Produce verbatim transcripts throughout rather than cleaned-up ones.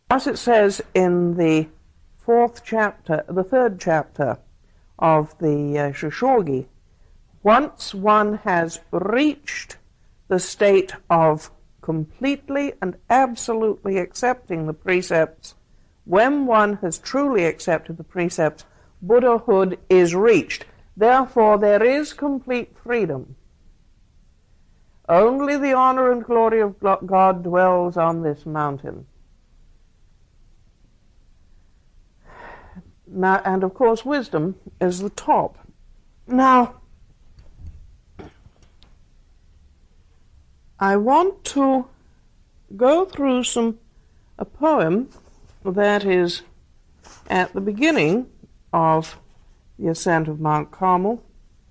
As it says in the fourth chapter, the third chapter of the uh, Shoshogi, once one has reached the state of completely and absolutely accepting the precepts, when one has truly accepted the precepts, Buddhahood is reached. Therefore, there is complete freedom. Only the honor and glory of God dwells on this mountain. Now, and of course, wisdom is the top. Now, I want to go through some a poem that is at the beginning of the ascent of Mount Carmel,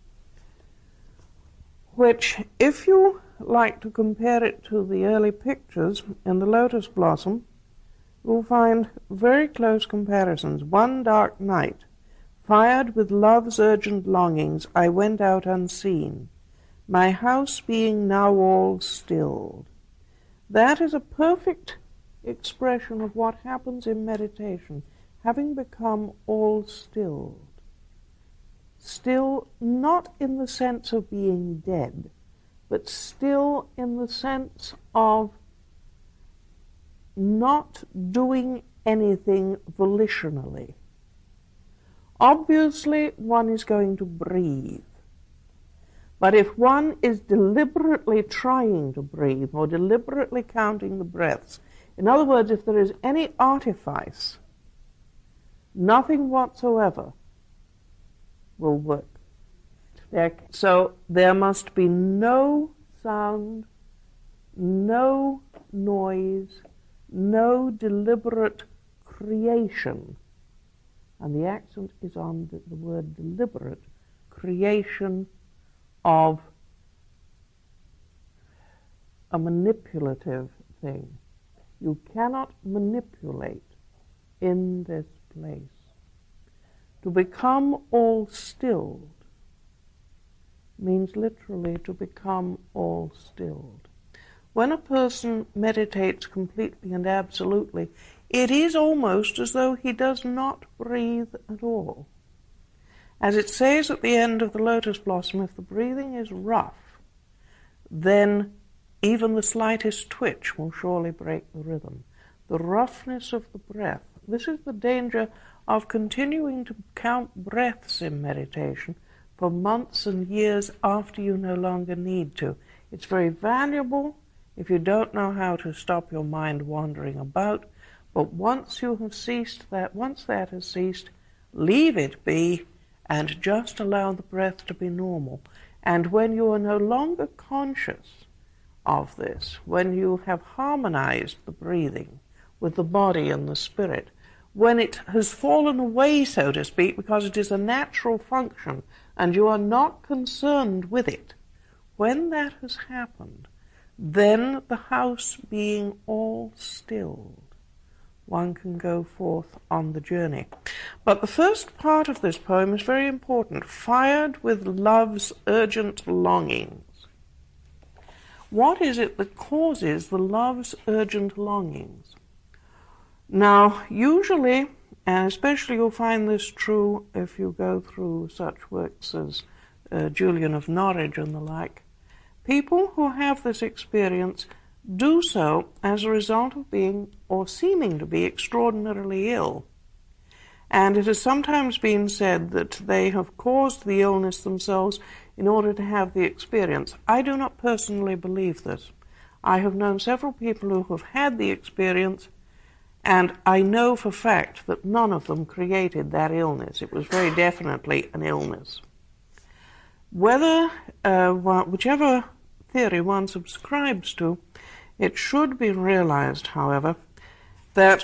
which, if you like to compare it to the early pictures in the lotus blossom, you'll find very close comparisons. One dark night, fired with love's urgent longings, I went out unseen, my house being now all stilled. That is a perfect expression of what happens in meditation, having become all stilled. Still not in the sense of being dead, but still in the sense of not doing anything volitionally. Obviously, one is going to breathe. But if one is deliberately trying to breathe or deliberately counting the breaths, in other words, if there is any artifice, nothing whatsoever will work. So there must be no sound, no noise, no deliberate creation. And the accent is on the, the word deliberate, creation of a manipulative thing. You cannot manipulate in this place. To become all stilled means literally to become all stilled. When a person meditates completely and absolutely, it is almost as though he does not breathe at all. As it says at the end of the lotus blossom, if the breathing is rough, then even the slightest twitch will surely break the rhythm. The roughness of the breath. This is the danger of continuing to count breaths in meditation for months and years after you no longer need to. It's very valuable if you don't know how to stop your mind wandering about, but once you have ceased that, once that has ceased, leave it be and just allow the breath to be normal. And when you are no longer conscious of this, when you have harmonized the breathing with the body and the spirit, when it has fallen away, so to speak, because it is a natural function and you are not concerned with it, when that has happened, then the house being all stilled, one can go forth on the journey. But the first part of this poem is very important. Fired with love's urgent longings. What is it that causes the love's urgent longings? Now, usually, and especially you'll find this true if you go through such works as uh, Julian of Norwich and the like, people who have this experience do so as a result of being, or seeming to be, extraordinarily ill. And it has sometimes been said that they have caused the illness themselves in order to have the experience. I do not personally believe this. I have known several people who have had the experience, and I know for fact that none of them created that illness. It was very definitely an illness. Whether, uh, whichever theory one subscribes to, it should be realized, however, that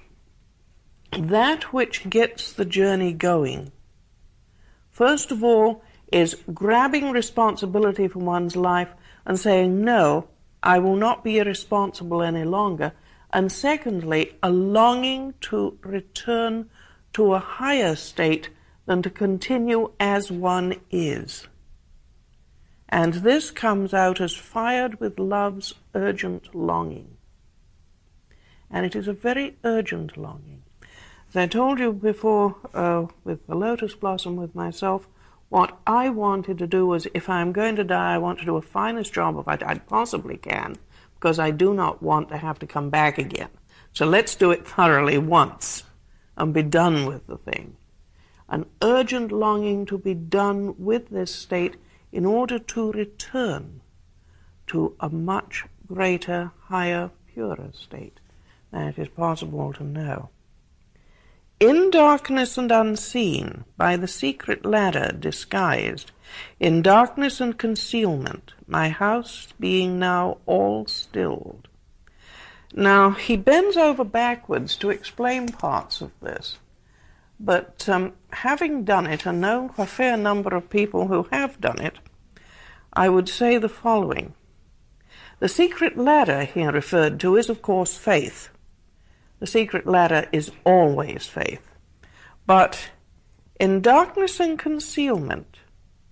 that which gets the journey going, first of all, is grabbing responsibility for one's life and saying, no, I will not be irresponsible any longer. And secondly, a longing to return to a higher state than to continue as one is. And this comes out as fired with love's urgent longing. and it is a very urgent longing. As I told you before uh, with the lotus blossom with myself, what I wanted to do was, if I'm going to die, I want to do a finest job of it I possibly can, because I do not want to have to come back again. So let's do it thoroughly once and be done with the thing. An urgent longing to be done with this state in order to return to a much greater, higher, purer state than it is possible to know. In darkness and unseen, by the secret ladder disguised, in darkness and concealment, my house being now all stilled. Now, he bends over backwards to explain parts of this, but um, having done it, and know a fair number of people who have done it, I would say the following. The secret ladder here referred to is, of course, faith. The secret ladder is always faith. But in darkness and concealment,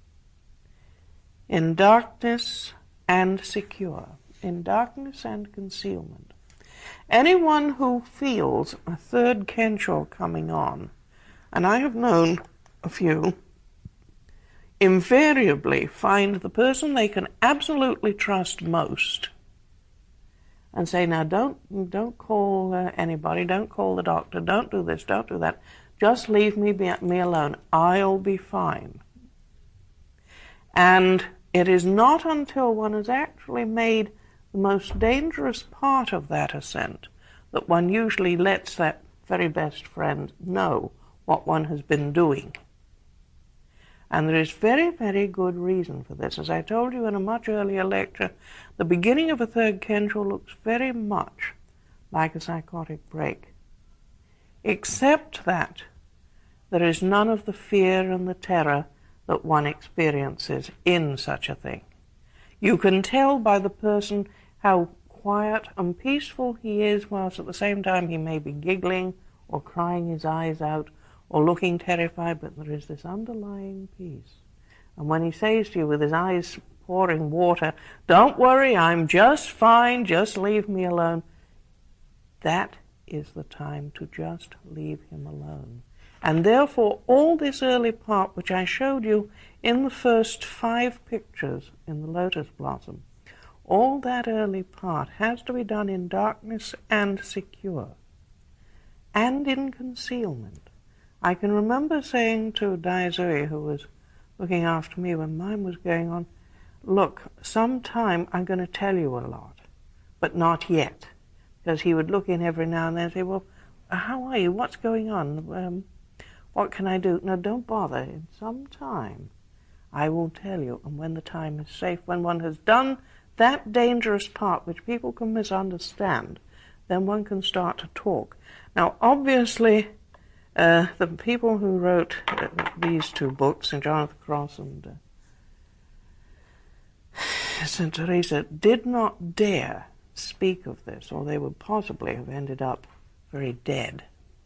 in darkness and secure, in darkness and concealment, anyone who feels a third Kensho coming on, and I have known a few, invariably find the person they can absolutely trust most and say, now don't don't call uh, anybody, don't call the doctor, don't do this, don't do that, just leave me, be, me alone, I'll be fine. And it is not until one has actually made the most dangerous part of that ascent that one usually lets that very best friend know what one has been doing. And there is very, very good reason for this. As I told you in a much earlier lecture, the beginning of a third Kensho looks very much like a psychotic break, except that there is none of the fear and the terror that one experiences in such a thing. You can tell by the person how quiet and peaceful he is, whilst at the same time he may be giggling or crying his eyes out or looking terrified, but there is this underlying peace. And when he says to you with his eyes pouring water, don't worry, I'm just fine, just leave me alone, that is the time to just leave him alone. And therefore all this early part, which I showed you in the first five pictures in the lotus blossom, all that early part has to be done in darkness and secure, and in concealment. I can remember saying to Daizui, who was looking after me when mine was going on, look, sometime I'm going to tell you a lot, but not yet. Because he would look in every now and then and say, well, how are you? What's going on? Um, what can I do? No, don't bother. In some time, I will tell you. And when the time is safe, when one has done that dangerous part, which people can misunderstand, then one can start to talk. Now, obviously, Uh, the people who wrote uh, these two books, Saint John of the Cross and uh, Saint Teresa, did not dare speak of this, or they would possibly have ended up very dead.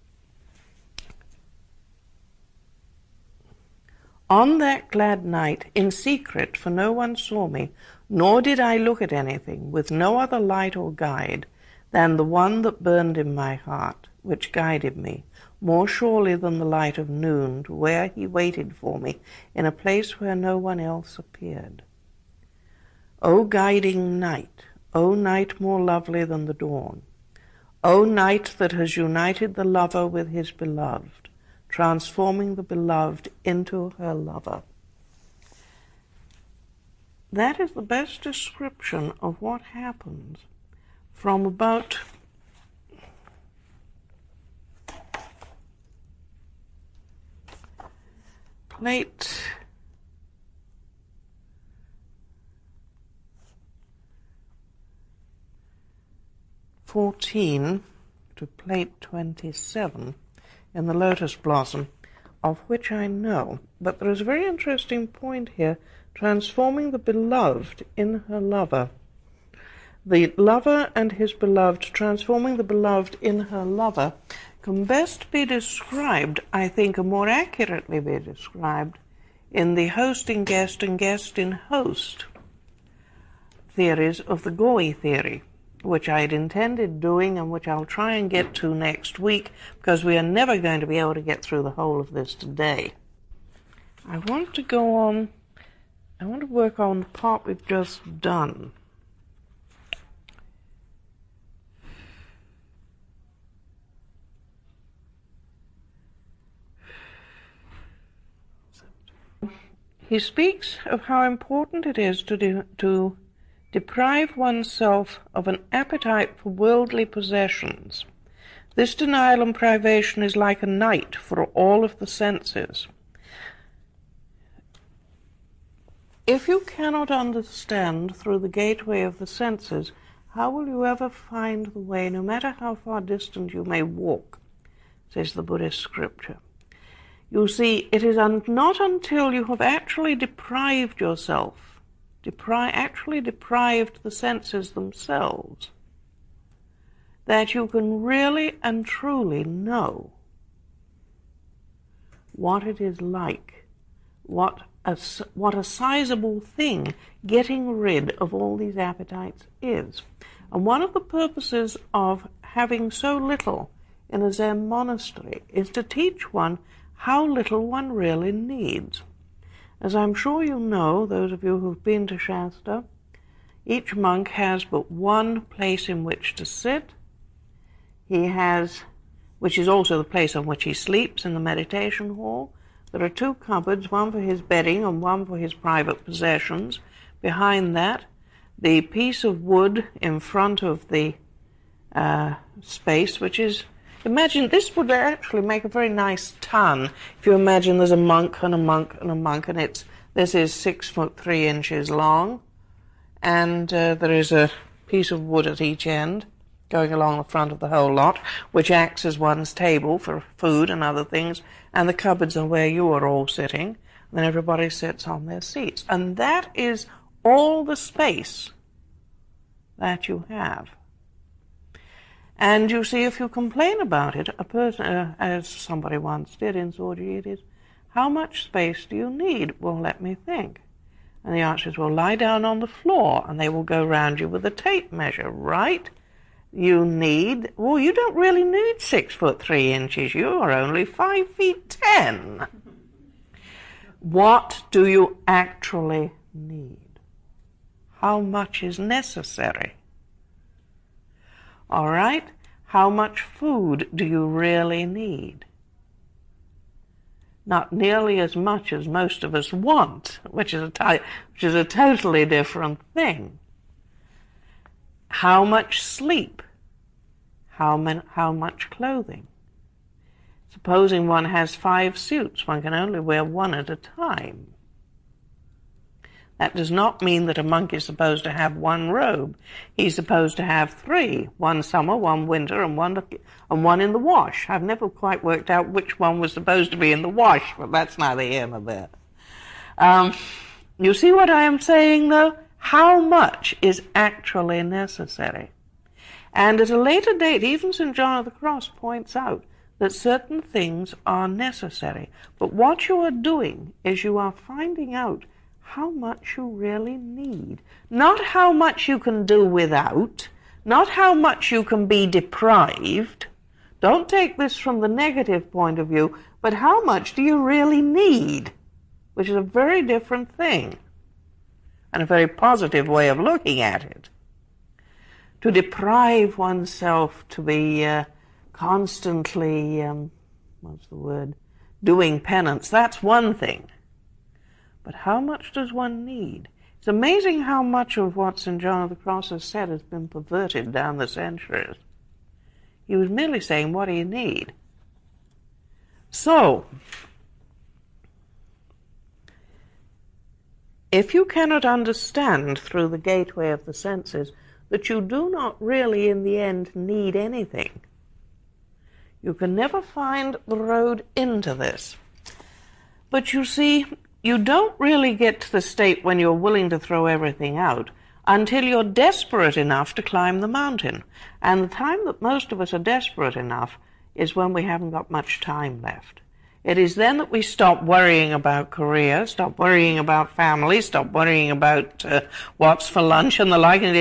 On that glad night, in secret, for no one saw me, nor did I look at anything, with no other light or guide than the one that burned in my heart, which guided me, more surely than the light of noon, to where he waited for me, in a place where no one else appeared. O guiding night, O night more lovely than the dawn, O night that has united the lover with his beloved, transforming the beloved into her lover. That is the best description of what happens from about plate fourteen to plate twenty-seven in the lotus blossom, of which I know. But there is a very interesting point here, transforming the beloved in her lover. The lover and his beloved, transforming the beloved in her lover, can best be described, I think, or more accurately be described, in the host in guest and guest in host theories of the Goi theory. which I had intended doing and which I'll try and get to next week, because we are never going to be able to get through the whole of this today. I want to go on, I want to work on the part we've just done. He speaks of how important it is to, de- to deprive oneself of an appetite for worldly possessions. This denial and privation is like a night for all of the senses. If you cannot understand through the gateway of the senses, how will you ever find the way, no matter how far distant you may walk, says the Buddhist scripture. You see, it is un- not until you have actually deprived yourself, depri- actually deprived the senses themselves, that you can really and truly know what it is like, what a, what a sizable thing getting rid of all these appetites is. And one of the purposes of having so little in a Zen monastery is to teach one how little one really needs. As I'm sure you know, those of you who've been to Shasta, each monk has but one place in which to sit. He has, which is also the place on which he sleeps in the meditation hall. There are two cupboards, one for his bedding and one for his private possessions. Behind that, the piece of wood in front of the uh, space, which is, imagine, this would actually make a very nice ton. If you imagine there's a monk and a monk and a monk, and it's, this is six foot three inches long, and uh, there is a piece of wood at each end going along the front of the whole lot, which acts as one's table for food and other things, and the cupboards are where you are all sitting, and then everybody sits on their seats. And that is all the space that you have. And you see, if you complain about it, a person, uh, as somebody once did in Sorji, it is, how much space do you need? Well, let me think. And the answer is, well, lie down on the floor, and they will go round you with a tape measure, right? You need, well, you don't really need six foot three inches. You are only five feet ten. What do you actually need? How much is necessary? All right? How much food do you really need? Not nearly as much as most of us want, which is a, t- which is a totally different thing. How much sleep? How, man- how much clothing? Supposing one has five suits, one can only wear one at a time. That does not mean that a monk is supposed to have one robe. He's supposed to have three, one summer, one winter, and one and one in the wash. I've never quite worked out which one was supposed to be in the wash, but that's neither here nor there. Um, you see what I am saying, though? How much is actually necessary? And at a later date, even Saint John of the Cross points out that certain things are necessary. But what you are doing is you are finding out how much you really need. Not how much you can do without, not how much you can be deprived. Don't take this from the negative point of view, but how much do you really need? Which is a very different thing, and a very positive way of looking at it. To deprive oneself, to be uh, constantly, um, what's the word, doing penance, that's one thing. But how much does one need? It's amazing how much of what Saint John of the Cross has said has been perverted down the centuries. He was merely saying, what do you need? So, if you cannot understand through the gateway of the senses that you do not really in the end need anything, you can never find the road into this. But you see, you don't really get to the state when you're willing to throw everything out until you're desperate enough to climb the mountain. And the time that most of us are desperate enough is when we haven't got much time left. It is then that we stop worrying about career, stop worrying about family, stop worrying about uh, what's for lunch and the like, and it is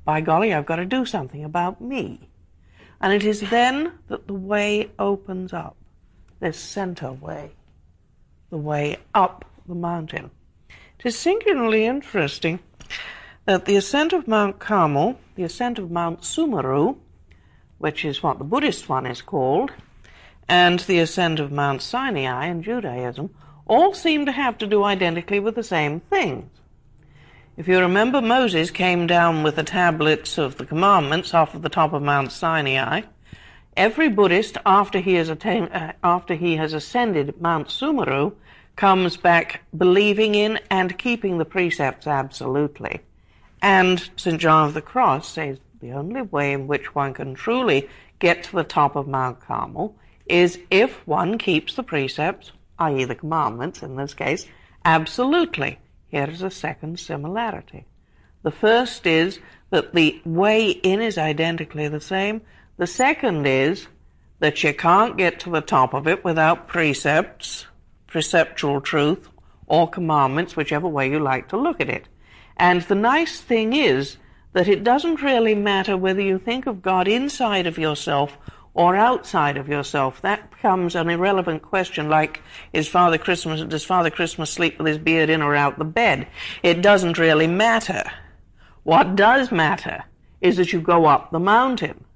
by golly, I've got to do something about me. And it is then that the way opens up, this center way, the way up the mountain. It is singularly interesting that the ascent of Mount Carmel, the ascent of Mount Sumeru, which is what the Buddhist one is called, and the ascent of Mount Sinai in Judaism, all seem to have to do identically with the same things. If you remember, Moses came down with the tablets of the commandments off of the top of Mount Sinai. Every Buddhist, after he has attained, uh, after he has ascended Mount Sumeru, comes back believing in and keeping the precepts absolutely. And Saint John of the Cross says the only way in which one can truly get to the top of Mount Carmel is if one keeps the precepts, that is the commandments in this case, absolutely. Here is a second similarity. The first is that the way in is identically the same. The second is that you can't get to the top of it without precepts, preceptual truth, or commandments, whichever way you like to look at it. And the nice thing is that it doesn't really matter whether you think of God inside of yourself or outside of yourself. That becomes an irrelevant question, like, is Father Christmas, does Father Christmas sleep with his beard in or out the bed? It doesn't really matter. What does matter is that you go up the mountain.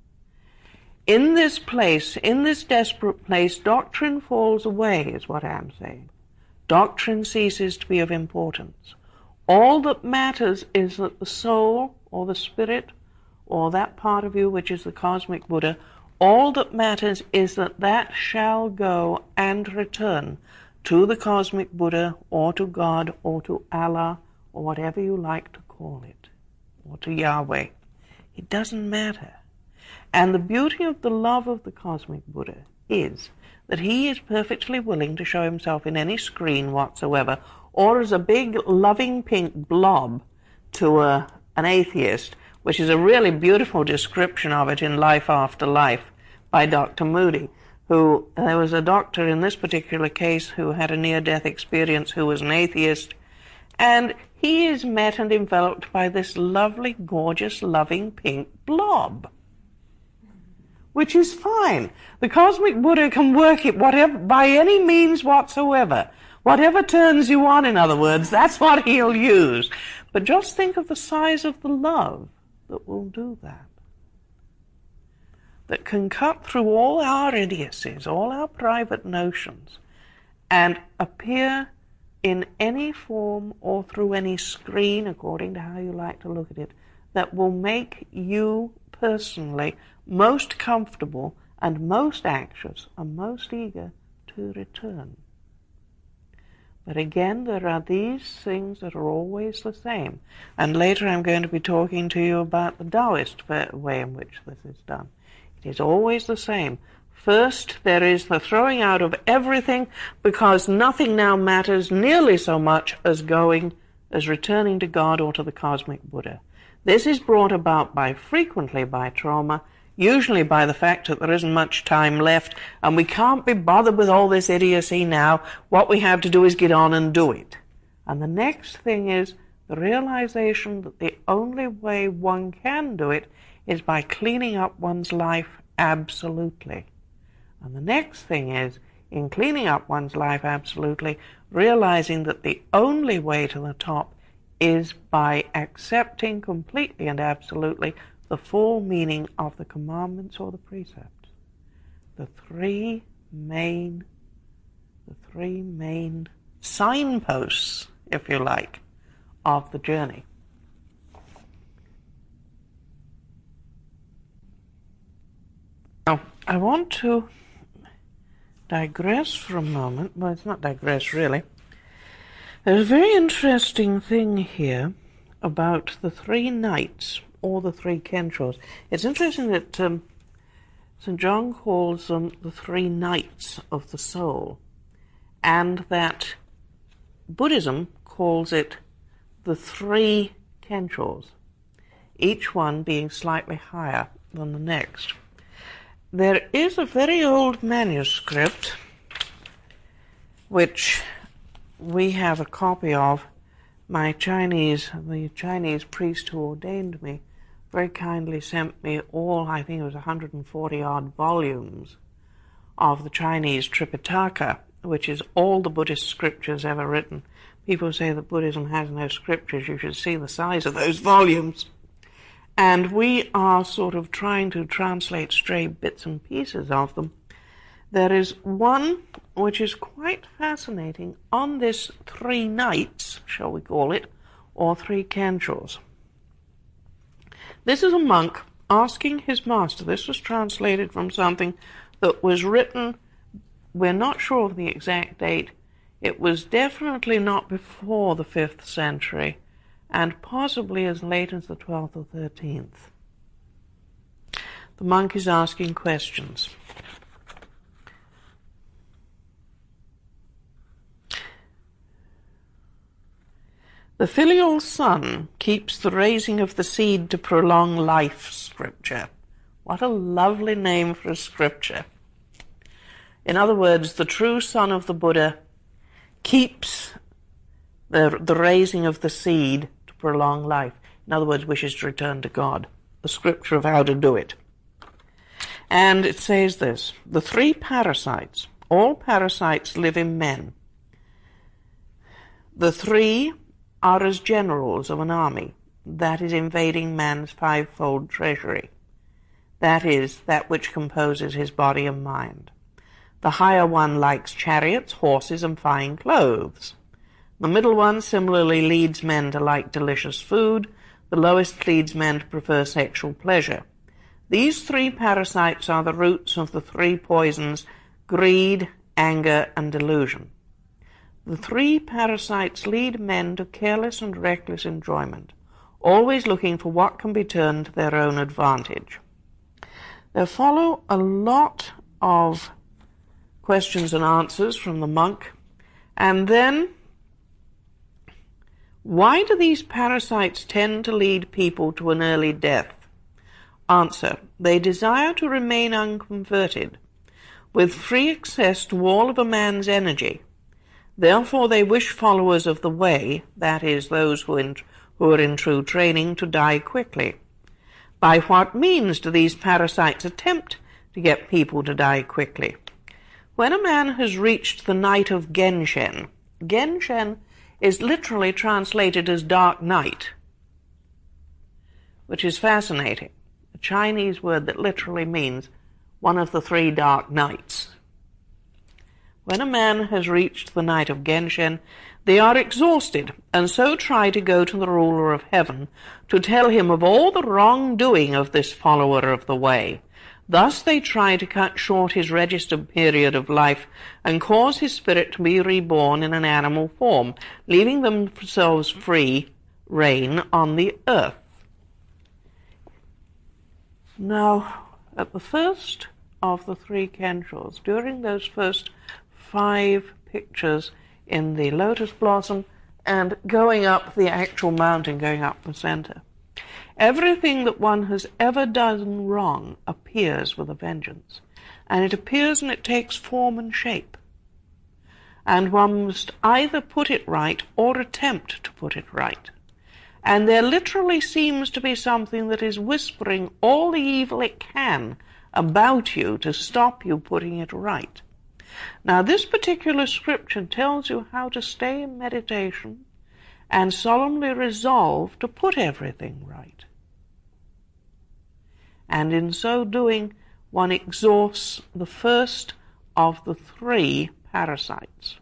In this place, in this desperate place, doctrine falls away, is what I'm saying. Doctrine ceases to be of importance. All that matters is that the soul, or the spirit, or that part of you which is the cosmic Buddha, all that matters is that that shall go and return to the cosmic Buddha, or to God, or to Allah, or whatever you like to call it, or to Yahweh. It doesn't matter. And the beauty of the love of the cosmic Buddha is that he is perfectly willing to show himself in any screen whatsoever, or as a big loving pink blob to a, an atheist, which is a really beautiful description of it in Life After Life by Doctor Moody, who, there was a doctor in this particular case who had a near-death experience who was an atheist, and he is met and enveloped by this lovely, gorgeous, loving pink blob, which is fine. The cosmic Buddha can work it whatever, by any means whatsoever. Whatever turns you on, in other words, that's what he'll use. But just think of the size of the love that will do that. That can cut through all our idiocies, all our private notions, and appear in any form or through any screen, according to how you like to look at it, that will make you personally most comfortable and most anxious and most eager to return. But again, there are these things that are always the same. And later I'm going to be talking to you about the Taoist way in which this is done. It is always the same. First, there is the throwing out of everything, because nothing now matters nearly so much as going, as returning to God or to the cosmic Buddha. This is brought about by frequently by trauma, usually by the fact that there isn't much time left and we can't be bothered with all this idiocy now. What we have to do is get on and do it. And the next thing is the realization that the only way one can do it is by cleaning up one's life absolutely. And the next thing is, in cleaning up one's life absolutely, realizing that the only way to the top is by accepting completely and absolutely the full meaning of the commandments or the precepts. The three main, the three main signposts, if you like, of the journey. Now, I want to digress for a moment. Well, it's not digress, really. There's a very interesting thing here about the three nights, or the three Kenshos. It's interesting that um, Saint John calls them the three nights of the soul, and that Buddhism calls it the three Kenshos, each one being slightly higher than the next. There is a very old manuscript which we have a copy of. My Chinese, the Chinese priest who ordained me very kindly sent me all, I think it was one hundred forty odd volumes of the Chinese Tripitaka, which is all the Buddhist scriptures ever written. People say that Buddhism has no scriptures. You should see the size of those volumes. And we are sort of trying to translate stray bits and pieces of them. There is one which is quite fascinating on this three nights, shall we call it, or three kanchos. This is a monk asking his master. This was translated from something that was written, we're not sure of the exact date. It was definitely not before the fifth century, and possibly as late as the twelfth or thirteenth. The monk is asking questions. The filial son keeps the raising of the seed to prolong life scripture. What a lovely name for a scripture. In other words, the true son of the Buddha keeps the, the raising of the seed to prolong life. In other words, wishes to return to God. The scripture of how to do it. And it says this, the three parasites, all parasites live in men. The three are as generals of an army that is invading man's fivefold treasury. That is, that which composes his body and mind. The higher one likes chariots, horses, and fine clothes. The middle one similarly leads men to like delicious food. The lowest leads men to prefer sexual pleasure. These three parasites are the roots of the three poisons, greed, anger, and delusion. The three parasites lead men to careless and reckless enjoyment, always looking for what can be turned to their own advantage. There follow a lot of questions and answers from the monk, and then, why do these parasites tend to lead people to an early death? Answer, they desire to remain unconverted, with free access to all of a man's energy. Therefore they wish followers of the way, that is, those who, in, who are in true training, to die quickly. By what means do these parasites attempt to get people to die quickly? When a man has reached the night of Genshen, Genshen is literally translated as dark night, which is fascinating. A Chinese word that literally means one of the three dark nights. When a man has reached the night of Genshen, they are exhausted, and so try to go to the ruler of heaven to tell him of all the wrongdoing of this follower of the way. Thus they try to cut short his registered period of life and cause his spirit to be reborn in an animal form, leaving themselves free reign on the earth. Now, at the first of the three kanchos, during those first five pictures in the lotus blossom and going up the actual mountain, going up the center, everything that one has ever done wrong appears with a vengeance. And it appears and it takes form and shape. And one must either put it right or attempt to put it right. And there literally seems to be something that is whispering all the evil it can about you to stop you putting it right. Now, this particular scripture tells you how to stay in meditation and solemnly resolve to put everything right. And in so doing, one exhausts the first of the three parasites.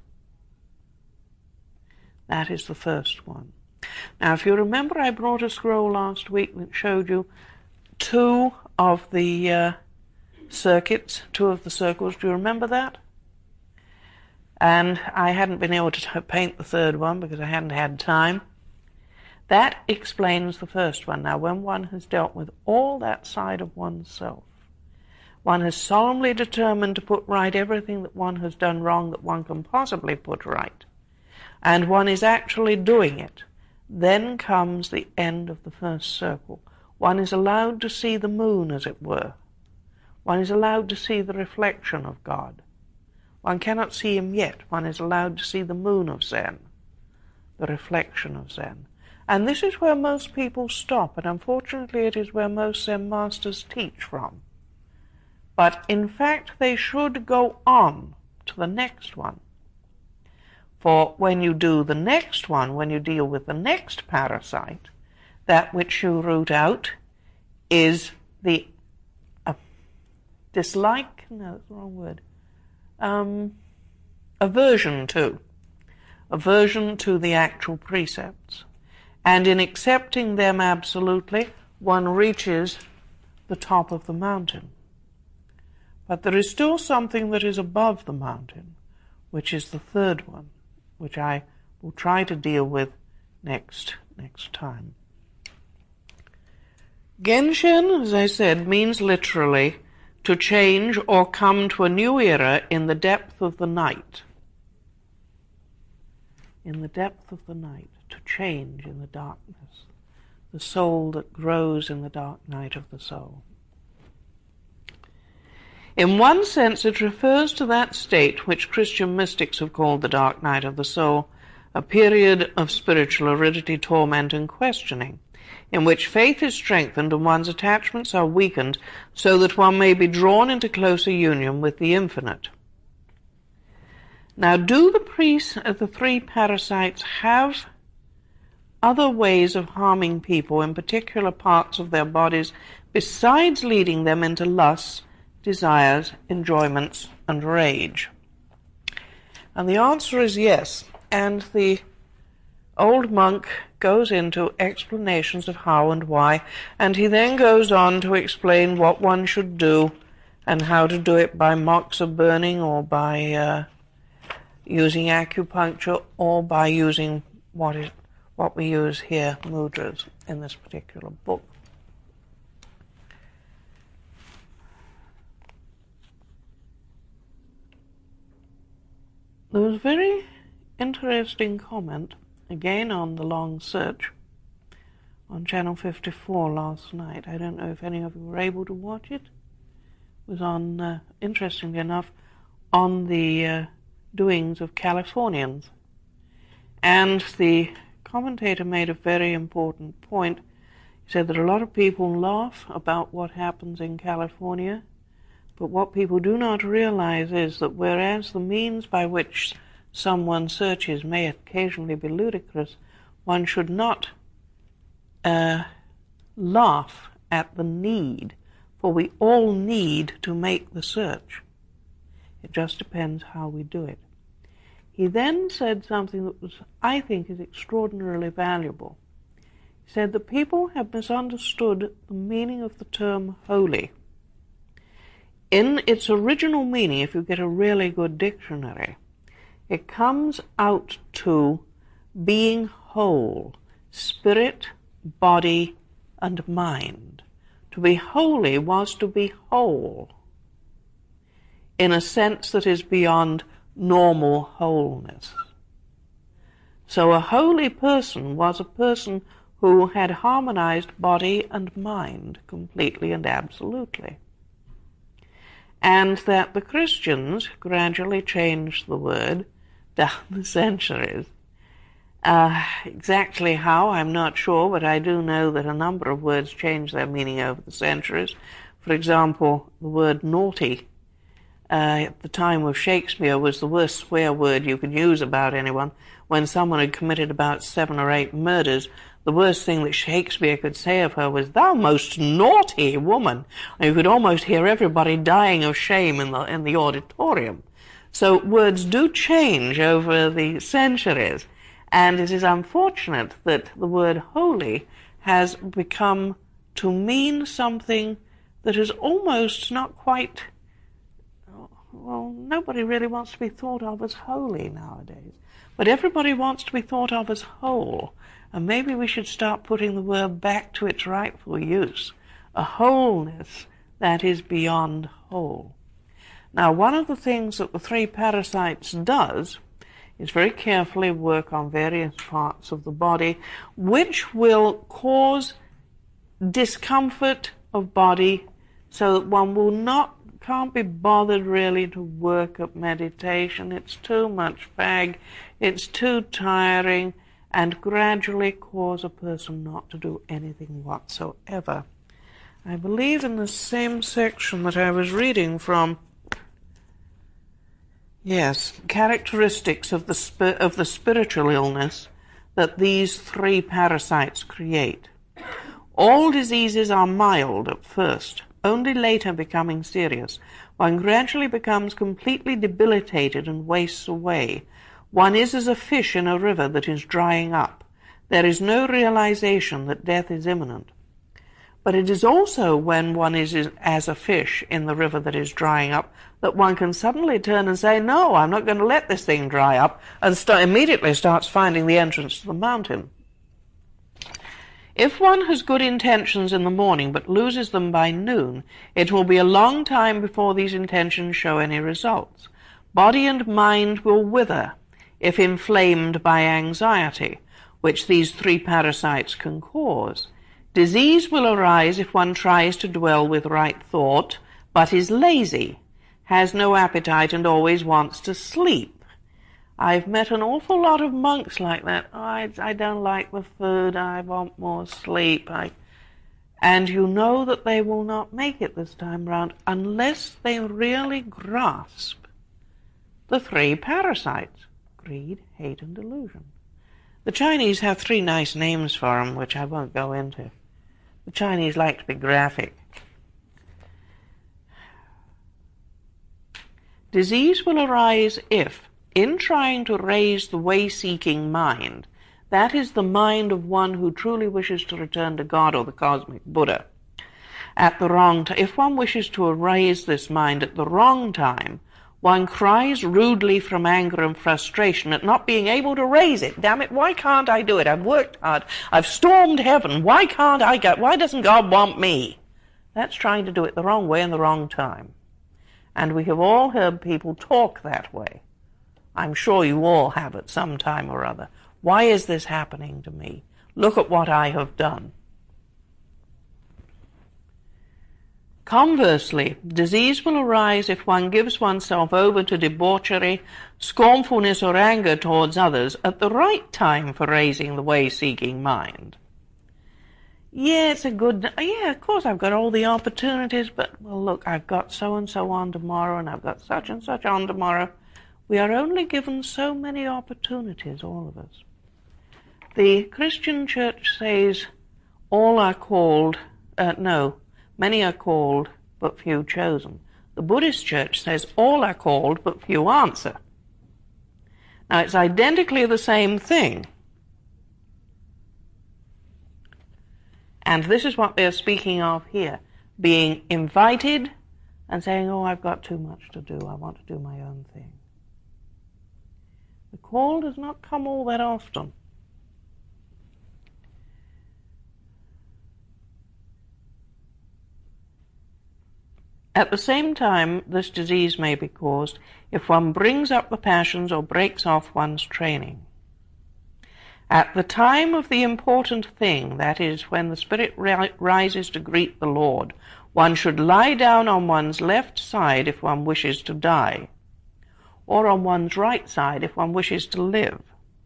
That is the first one. Now, if you remember, I brought a scroll last week that showed you two of the uh, circuits, two of the circles. Do you remember that? And I hadn't been able to paint the third one because I hadn't had time. That explains the first one. Now, when one has dealt with all that side of oneself, one has solemnly determined to put right everything that one has done wrong that one can possibly put right, and one is actually doing it, then comes the end of the first circle. One is allowed to see the moon, as it were. One is allowed to see the reflection of God. One cannot see him yet. One is allowed to see the moon of Zen, the reflection of Zen. And this is where most people stop, and unfortunately it is where most Zen masters teach from. But in fact they should go on to the next one. For when you do the next one, when you deal with the next parasite, that which you root out is the uh, dislike, no, that's the wrong word, um, aversion to, aversion to the actual precepts. And in accepting them absolutely, one reaches the top of the mountain. But there is still something that is above the mountain, which is the third one, which I will try to deal with next, next time. Genshin, as I said, means literally to change or come to a new era in the depth of the night. In the depth of the night, to change in the darkness, the soul that grows in the dark night of the soul. In one sense, it refers to that state which Christian mystics have called the dark night of the soul, a period of spiritual aridity, torment, and questioning, in which faith is strengthened and one's attachments are weakened so that one may be drawn into closer union with the infinite. Now, do the priests of the three parasites have other ways of harming people in particular parts of their bodies besides leading them into lusts, desires, enjoyments, and rage? And the answer is yes. And the old monk goes into explanations of how and why, and he then goes on to explain what one should do and how to do it by moxa burning or by uh, using acupuncture or by using what is what we use here, mudras, in this particular book. There was a very interesting comment, again on the long search, on Channel fifty-four last night. I don't know if any of you were able to watch it. It was on, uh, interestingly enough, on the uh, doings of Californians. And the commentator made a very important point. He said that a lot of people laugh about what happens in California, but what people do not realize is that whereas the means by which someone searches may occasionally be ludicrous, one should not uh, laugh at the need, for we all need to make the search. It just depends how we do it. He then said something that was, I think, is extraordinarily valuable. He said that people have misunderstood the meaning of the term holy. In its original meaning, if you get a really good dictionary, it comes out to being whole, spirit, body, and mind. To be holy was to be whole, in a sense that is beyond normal wholeness. So a holy person was a person who had harmonized body and mind completely and absolutely. And that the Christians gradually changed the word down the centuries. Uh, exactly how, I'm not sure, but I do know that a number of words changed their meaning over the centuries. For example, the word naughty Uh, at the time of Shakespeare was the worst swear word you could use about anyone. When someone had committed about seven or eight murders, the worst thing that Shakespeare could say of her was, "Thou most naughty woman." And you could almost hear everybody dying of shame in the, in the auditorium. So words do change over the centuries, and it is unfortunate that the word holy has become to mean something that is almost not quite. Well, nobody really wants to be thought of as holy nowadays. But everybody wants to be thought of as whole. And maybe we should start putting the word back to its rightful use. A wholeness that is beyond whole. Now, one of the things that the three parasites does is very carefully work on various parts of the body, which will cause discomfort of body so that one will not can't be bothered really to work at meditation. It's too much fag, it's too tiring, and gradually cause a person not to do anything whatsoever. I believe in the same section that I was reading from, yes, characteristics of the spi- of the spiritual illness that these three parasites create. All diseases are mild at first, only later becoming serious. One gradually becomes completely debilitated and wastes away. One is as a fish in a river that is drying up. There is no realization that death is imminent. But it is also when one is as a fish in the river that is drying up that one can suddenly turn and say, no, I'm not going to let this thing dry up, and start, immediately starts finding the entrance to the mountain. If one has good intentions in the morning but loses them by noon, it will be a long time before these intentions show any results. Body and mind will wither if inflamed by anxiety, which these three parasites can cause. Disease will arise if one tries to dwell with right thought, but is lazy, has no appetite, and always wants to sleep. I've met an awful lot of monks like that. Oh, I, I don't like the food, I want more sleep. I... And you know that they will not make it this time round unless they really grasp the three parasites: greed, hate, and delusion. The Chinese have three nice names for them, which I won't go into. The Chinese like to be graphic. Disease will arise if, in trying to raise the way-seeking mind, that is the mind of one who truly wishes to return to God or the cosmic Buddha, at the wrong time, if one wishes to raise this mind at the wrong time, one cries rudely from anger and frustration at not being able to raise it. Damn it, why can't I do it? I've worked hard. I've stormed heaven. Why can't I get, why doesn't God want me? That's trying to do it the wrong way and the wrong time. And we have all heard people talk that way. I'm sure you all have at some time or other. Why is this happening to me? Look at what I have done. Conversely, disease will arise if one gives oneself over to debauchery, scornfulness, or anger towards others at the right time for raising the way-seeking mind. Yeah, it's a good, yeah, of course I've got all the opportunities, but, well, look, I've got so-and-so on tomorrow, and I've got such and such on tomorrow. We are only given so many opportunities, all of us. The Christian church says all are called, uh, no, many are called, but few chosen. The Buddhist church says all are called, but few answer. Now, it's identically the same thing. And this is what they're speaking of here, being invited and saying, oh, I've got too much to do, I want to do my own thing. The call does not come all that often. At the same time, this disease may be caused if one brings up the passions or breaks off one's training. At the time of the important thing, that is, when the spirit ri- rises to greet the Lord, one should lie down on one's left side if one wishes to die, or on one's right side if one wishes to live.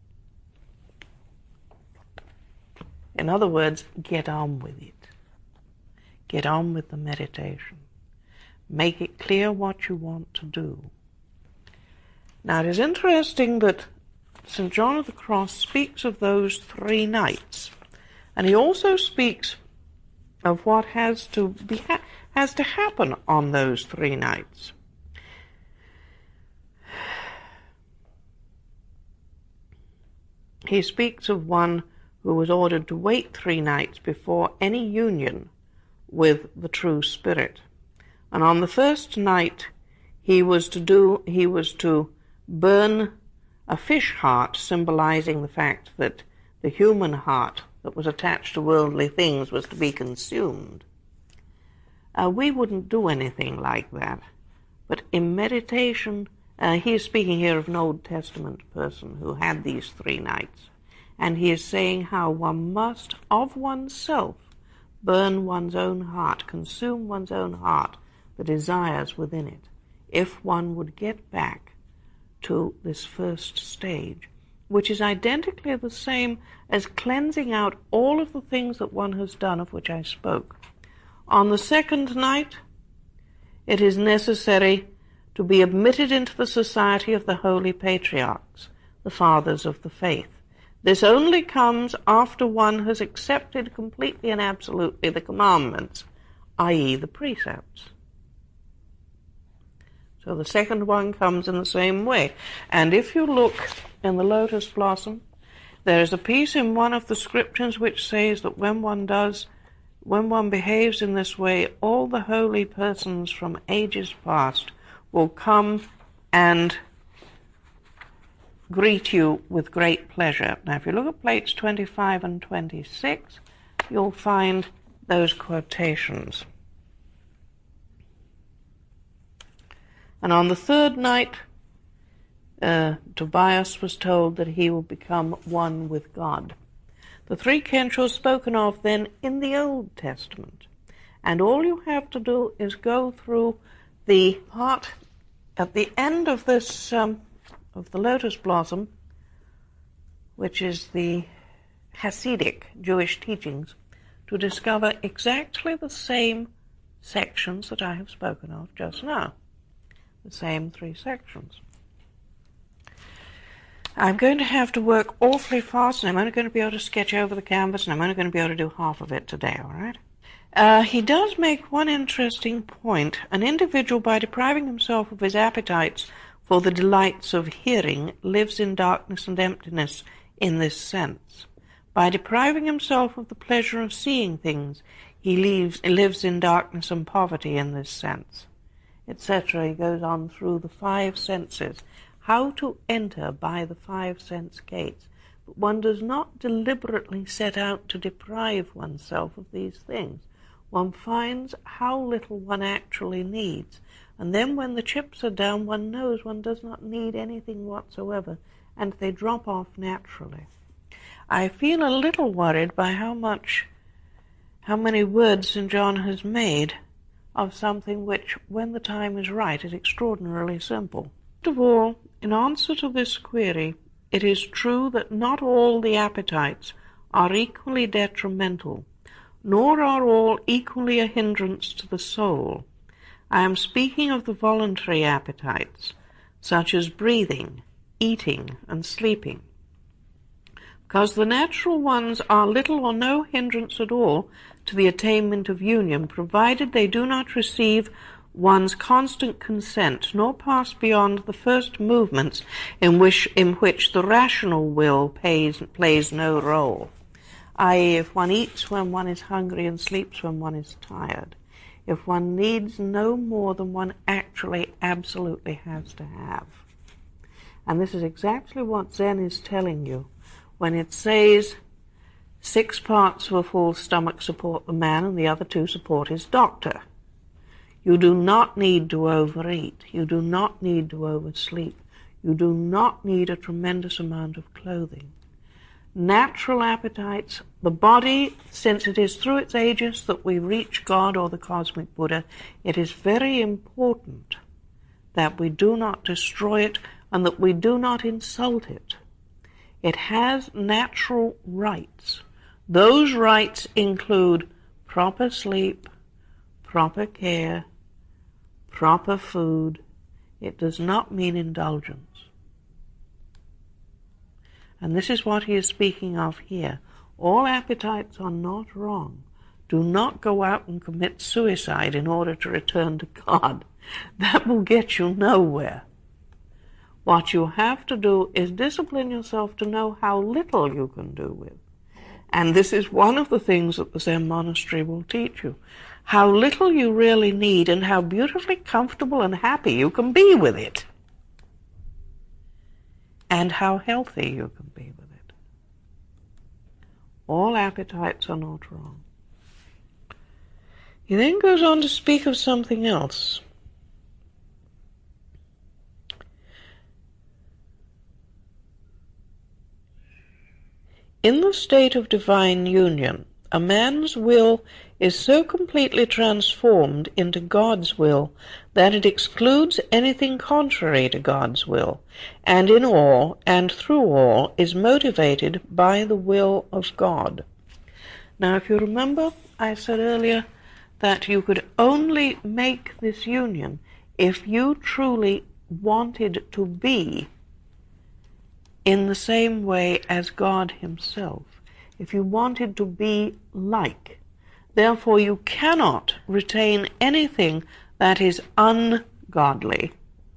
In other words, get on with it. Get on with the meditation. Make it clear what you want to do. Now, it is interesting that Saint John of the Cross speaks of those three nights, and he also speaks of what has to be ha- has to happen on those three nights. He speaks of one who was ordered to wait three nights before any union with the true spirit, and on the first night he was to do he was to burn a fish heart, symbolizing the fact that the human heart that was attached to worldly things was to be consumed. Uh, we wouldn't do anything like that. But in meditation, uh, he is speaking here of an Old Testament person who had these three nights. And he is saying how one must, of oneself, burn one's own heart, consume one's own heart, the desires within it, if one would get back to this first stage which is identically the same as cleansing out all of the things that one has done of which I spoke. On the second night, it is necessary to be admitted into the society of the holy patriarchs, the fathers of the faith. This only comes after one has accepted completely and absolutely the commandments, that is the precepts. So the second one comes in the same way. And if you look in the lotus blossom, there is a piece in one of the scriptures which says that when one does, when one behaves in this way, all the holy persons from ages past will come and greet you with great pleasure. Now, if you look at plates twenty-five and twenty-six, you'll find those quotations. And on the third night, uh, Tobias was told that he will become one with God. The three Kenshos spoken of then in the Old Testament. And all you have to do is go through the part at the end of this, um, of the lotus blossom, which is the Hasidic Jewish teachings, to discover exactly the same sections that I have spoken of just now. The same three sections. I'm going to have to work awfully fast, and I'm only going to be able to sketch over the canvas, and I'm only going to be able to do half of it today, all right? Uh, he does make one interesting point. An individual, by depriving himself of his appetites for the delights of hearing, lives in darkness and emptiness in this sense. By depriving himself of the pleasure of seeing things, he leaves, lives in darkness and poverty in this sense, et cetera. He goes on through the five senses, how to enter by the five sense gates. But one does not deliberately set out to deprive oneself of these things. One finds how little one actually needs. And then when the chips are down, one knows one does not need anything whatsoever, and they drop off naturally. I feel a little worried by how much, how many words Saint John has made of something which, when the time is right, is extraordinarily simple. First of all, in answer to this query, it is true that not all the appetites are equally detrimental, nor are all equally a hindrance to the soul. I am speaking of the voluntary appetites, such as breathing, eating, and sleeping, because the natural ones are little or no hindrance at all to the attainment of union, provided they do not receive one's constant consent, nor pass beyond the first movements in which, in which the rational will pays, plays no role, that is, if one eats when one is hungry and sleeps when one is tired, if one needs no more than one actually absolutely has to have. And this is exactly what Zen is telling you when it says six parts of a full stomach support the man and the other two support his doctor. You do not need to overeat. You do not need to oversleep. You do not need a tremendous amount of clothing. Natural appetites, the body, since it is through its ages that we reach God or the cosmic Buddha, it is very important that we do not destroy it and that we do not insult it. It has natural rights. Those rights include proper sleep, proper care, proper food. It does not mean indulgence. And this is what he is speaking of here. All appetites are not wrong. Do not go out and commit suicide in order to return to God. That will get you nowhere. What you have to do is discipline yourself to know how little you can do with. And this is one of the things that the Zen monastery will teach you. How little you really need and how beautifully comfortable and happy you can be with it. And how healthy you can be with it. All appetites are not wrong. He then goes on to speak of something else. In the state of divine union, a man's will is so completely transformed into God's will that it excludes anything contrary to God's will, and in all and through all is motivated by the will of God. Now, if you remember, I said earlier that you could only make this union if you truly wanted to be in the same way as God himself, if you wanted to be like. Therefore, you cannot retain anything that is ungodly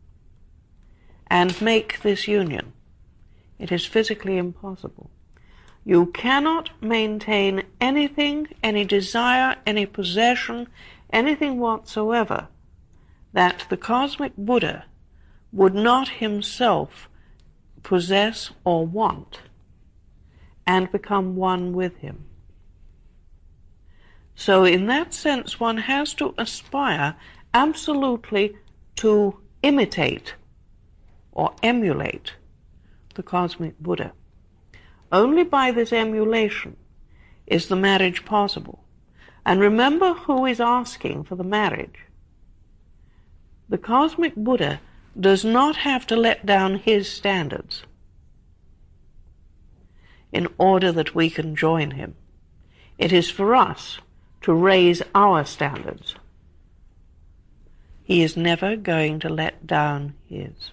and make this union. It is physically impossible. You cannot maintain anything, any desire, any possession, anything whatsoever that the cosmic Buddha would not himself possess or want and become one with him. So in that sense, one has to aspire absolutely to imitate or emulate the cosmic Buddha. Only by this emulation is the marriage possible. And remember who is asking for the marriage. The cosmic Buddha does not have to let down his standards in order that we can join him. It is for us to raise our standards. He is never going to let down his.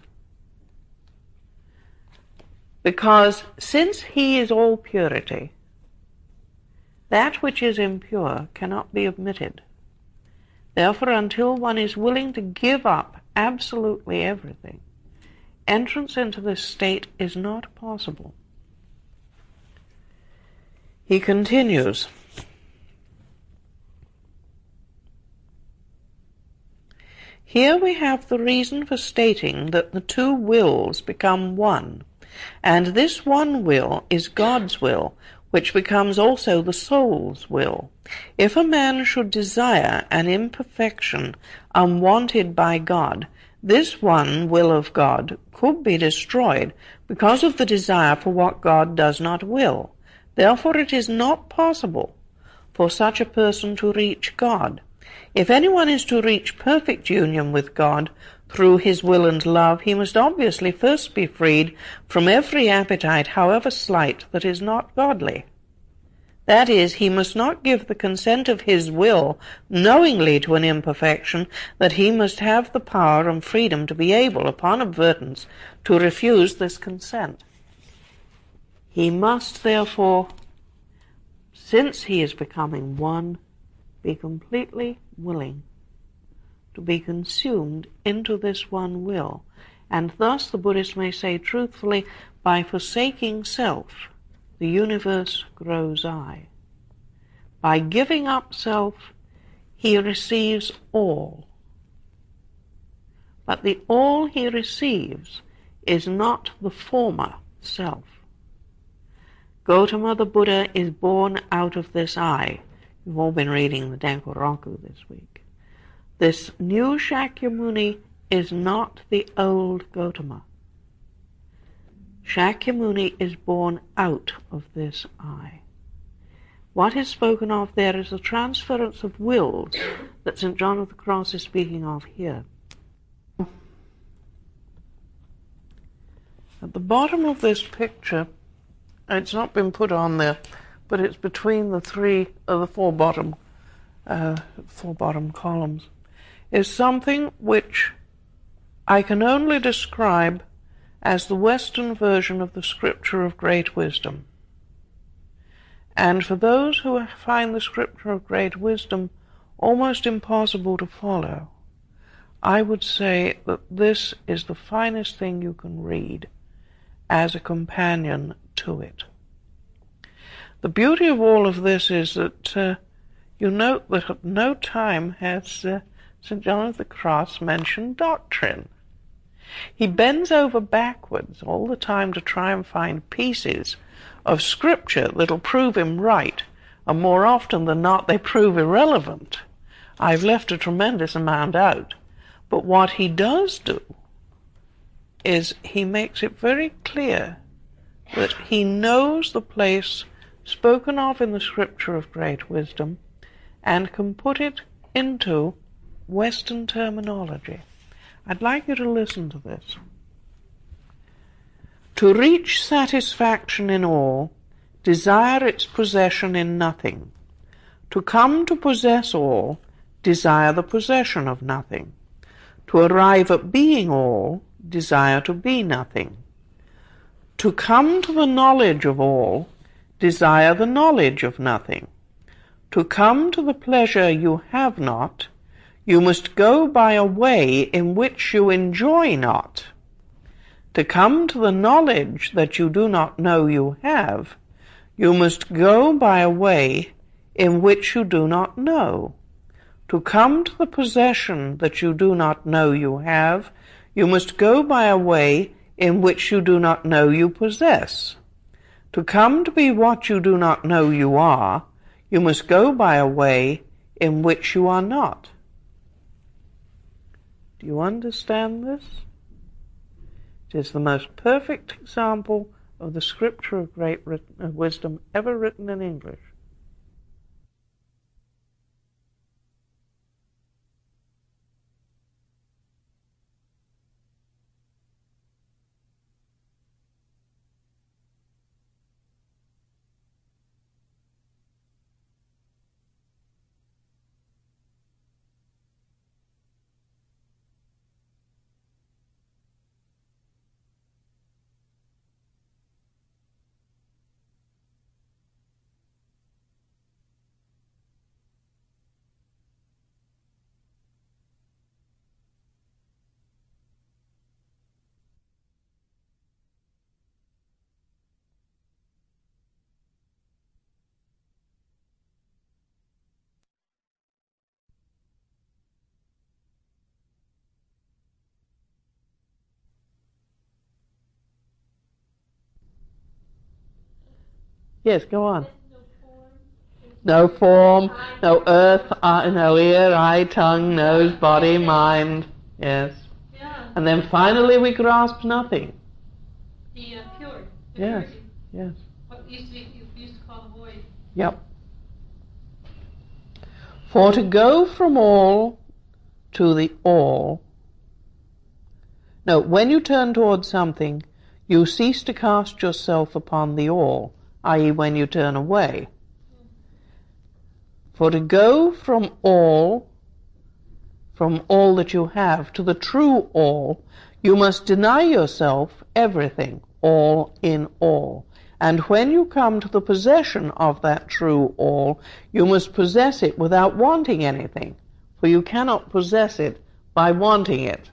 Because since he is all purity, that which is impure cannot be omitted. Therefore, until one is willing to give up absolutely everything, entrance into this state is not possible. He continues, here we have the reason for stating that the two wills become one, and this one will is God's will, which becomes also the soul's will. If a man should desire an imperfection unwanted by God, this one will of God could be destroyed because of the desire for what God does not will. Therefore it is not possible for such a person to reach God. If anyone is to reach perfect union with God through his will and love, he must obviously first be freed from every appetite, however slight, that is not godly. That is, he must not give the consent of his will knowingly to an imperfection, that he must have the power and freedom to be able, upon advertence, to refuse this consent. He must, therefore, since he is becoming one, be completely willing to be consumed into this one will. And thus, the Buddhist may say truthfully, by forsaking self, the universe grows I. By giving up self, he receives all. But the all he receives is not the former self. Gautama the Buddha is born out of this I. You've all been reading the Dankoroku this week. This new Shakyamuni is not the old Gautama. Shakyamuni is born out of this I. What is spoken of there is the transference of wills that Saint John of the Cross is speaking of here. At the bottom of this picture, it's not been put on there, but it's between the three of the four bottom, uh, four bottom columns, is something which I can only describe as the Western version of the Scripture of Great Wisdom. And for those who find the Scripture of Great Wisdom almost impossible to follow, I would say that this is the finest thing you can read as a companion to it. The beauty of all of this is that uh, you note that at no time has uh, Saint John of the Cross mentioned doctrine. He bends over backwards all the time to try and find pieces of Scripture that'll prove him right, and more often than not they prove irrelevant. I've left a tremendous amount out, but what he does do is he makes it very clear that he knows the place spoken of in the Scripture of Great Wisdom, and can put it into Western terminology. I'd like you to listen to this. To reach satisfaction in all, desire its possession in nothing. To come to possess all, desire the possession of nothing. To arrive at being all, desire to be nothing. To come to the knowledge of all, desire the knowledge of nothing. To come to the pleasure you have not, you must go by a way in which you enjoy not. To come to the knowledge that you do not know you have, you must go by a way in which you do not know. To come to the possession that you do not know you have, you must go by a way in which you do not know you possess. To come to be what you do not know you are, you must go by a way in which you are not. Do you understand this? It is the most perfect example of the scripture of great written, wisdom ever written in English. Yes, go on. No form, no earth, uh, no ear, eye, tongue, nose, body, mind. Yes. Yeah. And then finally we grasp nothing. The uh, pure. The Yes. purity. Yes. What used to be, you used to call the void. Yep. For to go from all to the all. No, when you turn towards something, you cease to cast yourself upon the all, that is when you turn away. For to go from all, from all that you have, to the true all, you must deny yourself everything, all in all. And when you come to the possession of that true all, you must possess it without wanting anything, for you cannot possess it by wanting it.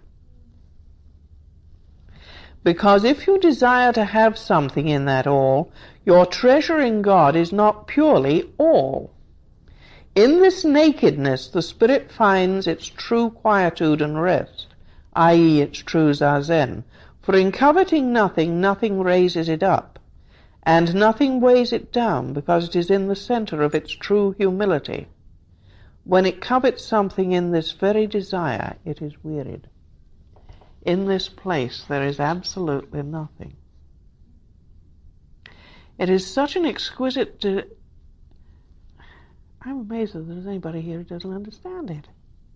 Because if you desire to have something in that all, your treasure in God is not purely all. In this nakedness the spirit finds its true quietude and rest, that is its true zazen. For in coveting nothing, nothing raises it up, and nothing weighs it down, because it is in the center of its true humility. When it covets something in this very desire, it is wearied. In this place there is absolutely nothing. It is such an exquisite... De- I'm amazed that there's anybody here who doesn't understand it.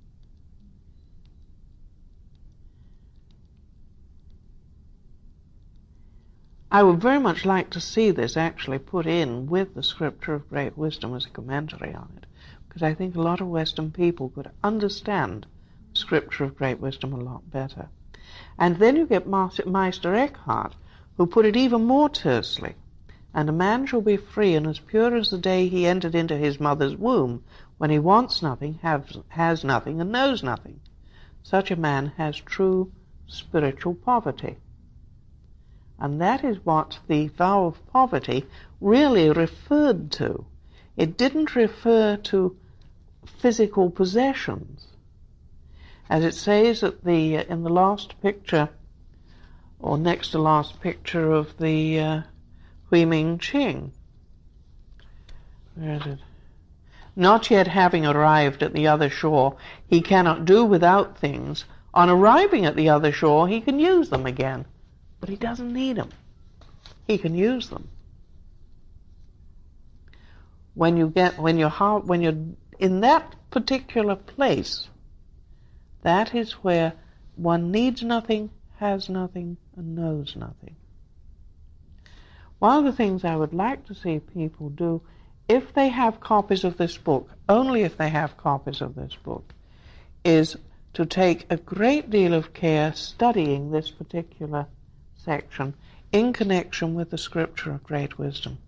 I would very much like to see this actually put in with the Scripture of Great Wisdom as a commentary on it, because I think a lot of Western people could understand the Scripture of Great Wisdom a lot better. And then you get Meister Eckhart, who put it even more tersely. And a man shall be free and as pure as the day he entered into his mother's womb, when he wants nothing, has, has nothing, and knows nothing. Such a man has true spiritual poverty. And that is what the vow of poverty really referred to. It didn't refer to physical possessions. As it says at the uh, in the last picture, or next to last picture of the uh, Hui Ming Ching. Where is it? Not yet having arrived at the other shore, he cannot do without things. On arriving at the other shore, he can use them again. But he doesn't need them. He can use them. When you get, when you're, when you're in that particular place, that is where one needs nothing, has nothing, and knows nothing. One of the things I would like to see people do, if they have copies of this book, only if they have copies of this book, is to take a great deal of care studying this particular section in connection with the Scripture of Great Wisdom.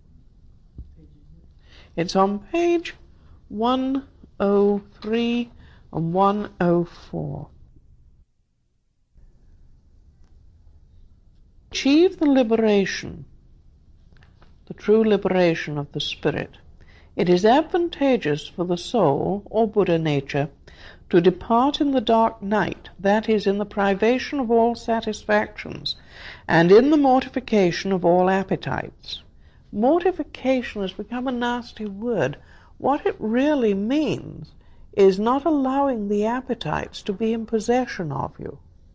It's on page one oh three and one oh four. Achieve the liberation, the true liberation of the spirit, it is advantageous for the soul, or Buddha nature, to depart in the dark night, that is, in the privation of all satisfactions, and in the mortification of all appetites. Mortification has become a nasty word. What it really means is not allowing the appetites to be in possession of you.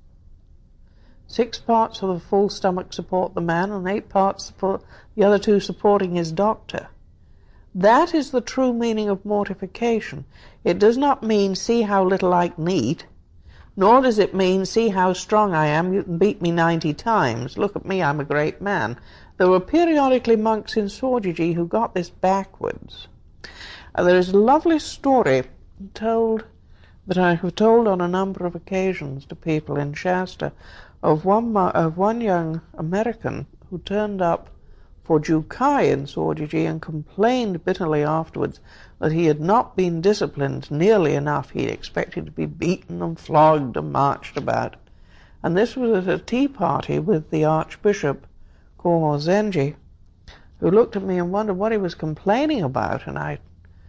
Six parts of the full stomach support the man, and eight parts support the other two supporting his doctor. That is the true meaning of mortification. It does not mean, see how little I can eat, nor does it mean, see how strong I am, you can beat me ninety times, look at me, I'm a great man. There were periodically monks in Sorjiji who got this backwards. Uh, there is a lovely story told, that I have told on a number of occasions to people in Shasta, of one, of one young American who turned up for Jukai in Sorjiji and complained bitterly afterwards that he had not been disciplined nearly enough. He expected to be beaten and flogged and marched about. And this was at a tea party with the Archbishop Koho Zenji, who looked at me and wondered what he was complaining about, and I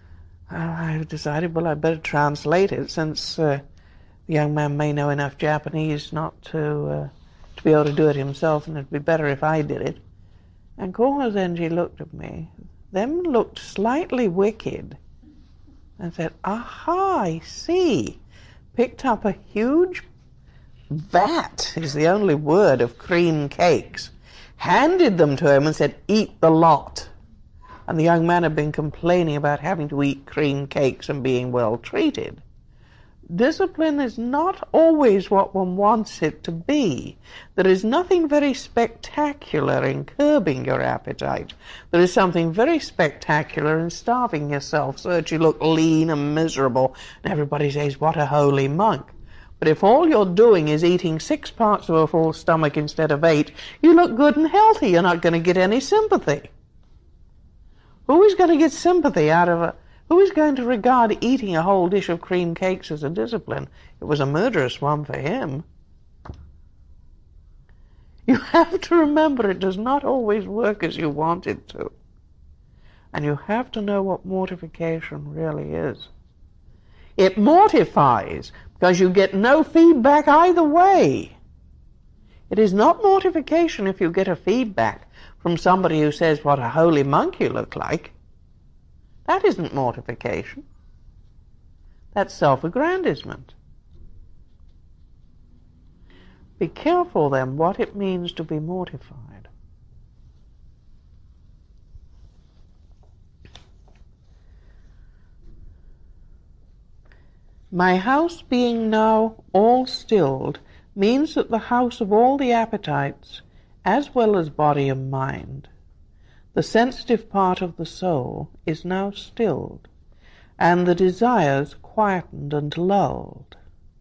I decided, well, I'd better translate it, since uh, the young man may know enough Japanese not to uh, to be able to do it himself, and it'd be better if I did it. And Koho Zenji looked at me, then looked slightly wicked, and said, aha, I see. Picked up a huge vat, is the only word, of cream cakes, handed them to him and said, eat the lot. And the young man had been complaining about having to eat cream cakes and being well treated. Discipline is not always what one wants it to be. There is nothing very spectacular in curbing your appetite. There is something very spectacular in starving yourself so that you look lean and miserable, and everybody says, what a holy monk. But if all you're doing is eating six parts of a full stomach instead of eight, you look good and healthy. You're not going to get any sympathy. Who is going to get sympathy out of a... Who is going to regard eating a whole dish of cream cakes as a discipline? It was a murderous one for him. You have to remember it does not always work as you want it to. And you have to know what mortification really is. It mortifies because you get no feedback either way. It is not mortification if you get a feedback from somebody who says, what a holy monk you look like. That isn't mortification. That's self-aggrandizement. Be careful then what it means to be mortified. My house being now all stilled means that the house of all the appetites, as well as body and mind, the sensitive part of the soul, is now stilled, and the desires quietened and lulled.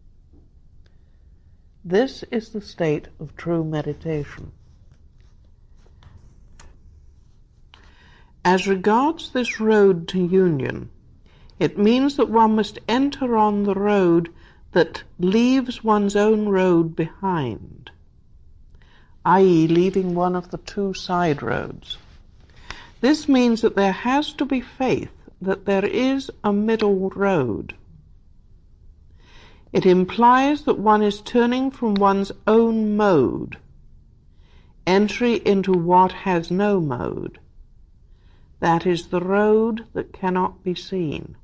This is the state of true meditation. As regards this road to union, it means that one must enter on the road that leaves one's own road behind, that is, leaving one of the two side roads. This means that there has to be faith that there is a middle road. It implies that one is turning from one's own mode, entry into what has no mode. That is the road that cannot be seen.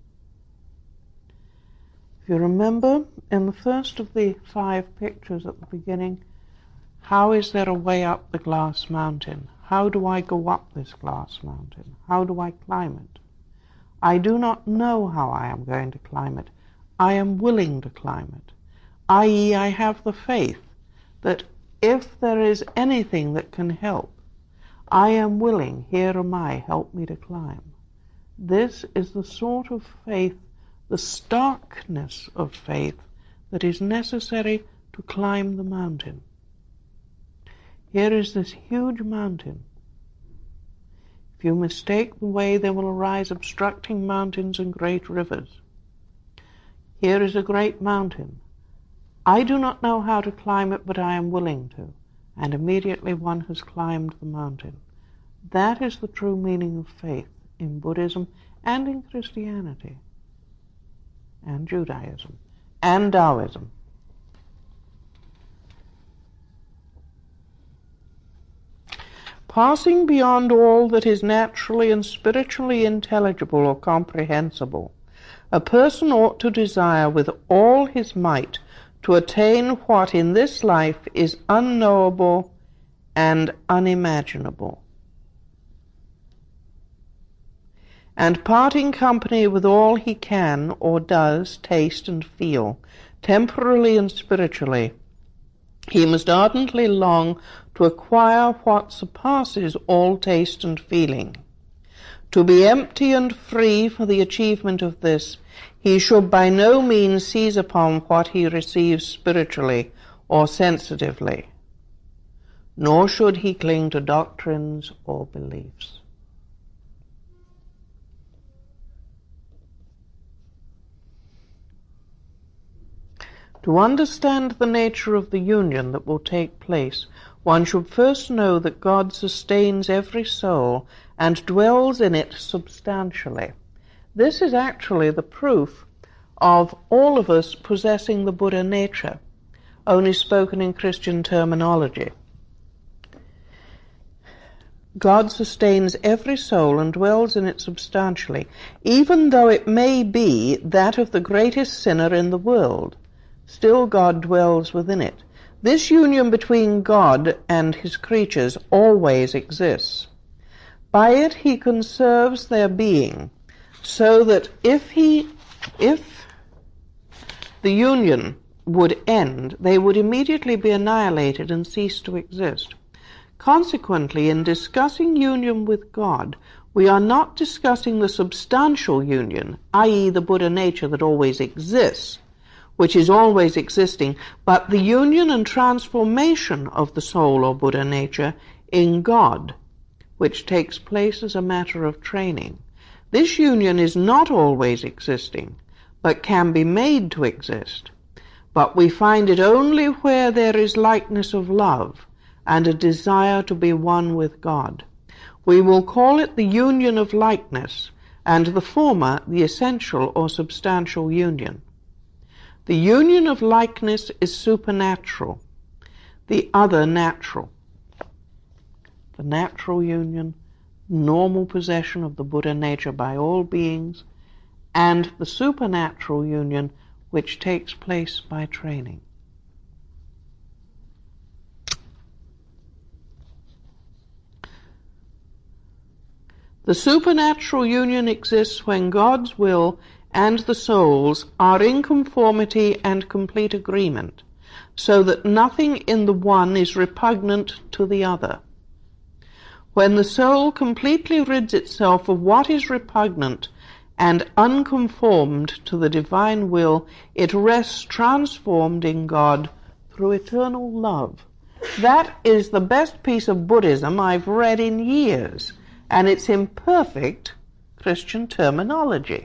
If you remember, in the first of the five pictures at the beginning, how is there a way up the glass mountain? How do I go up this glass mountain? How do I climb it? I do not know how I am going to climb it. I am willing to climb it, that is, I have the faith that if there is anything that can help, I am willing, here am I, help me to climb. This is the sort of faith, the starkness of faith, that is necessary to climb the mountain. Here is this huge mountain. If you mistake the way, there will arise obstructing mountains and great rivers. Here is a great mountain. I do not know how to climb it, but I am willing to. And immediately one has climbed the mountain. That is the true meaning of faith in Buddhism and in Christianity and Judaism and Taoism. Passing beyond all that is naturally and spiritually intelligible or comprehensible, a person ought to desire with all his might to attain what in this life is unknowable and unimaginable. And parting company with all he can or does taste and feel, temporally and spiritually, he must ardently long to acquire what surpasses all taste and feeling. To be empty and free for the achievement of this, he should by no means seize upon what he receives spiritually or sensitively, nor should he cling to doctrines or beliefs. To understand the nature of the union that will take place, one should first know that God sustains every soul and dwells in it substantially. This is actually the proof of all of us possessing the Buddha nature, only spoken in Christian terminology. God sustains every soul and dwells in it substantially, even though it may be that of the greatest sinner in the world. Still God dwells within it. This union between God and his creatures always exists. By it he conserves their being, so that if he, if the union would end, they would immediately be annihilated and cease to exist. Consequently, in discussing union with God, we are not discussing the substantial union, that is the Buddha nature that always exists, which is always existing, but the union and transformation of the soul or Buddha nature in God, which takes place as a matter of training. This union is not always existing, but can be made to exist. But we find it only where there is likeness of love and a desire to be one with God. We will call it the union of likeness, and the former the essential or substantial union. The union of likeness is supernatural, the other natural. The natural union, normal possession of the Buddha nature by all beings, and the supernatural union which takes place by training. The supernatural union exists when God's will and the soul's are in conformity and complete agreement, so that nothing in the one is repugnant to the other. When the soul completely rids itself of what is repugnant and unconformed to the divine will, it rests transformed in God through eternal love. That is the best piece of Buddhism I've read in years, and it's imperfect Christian terminology.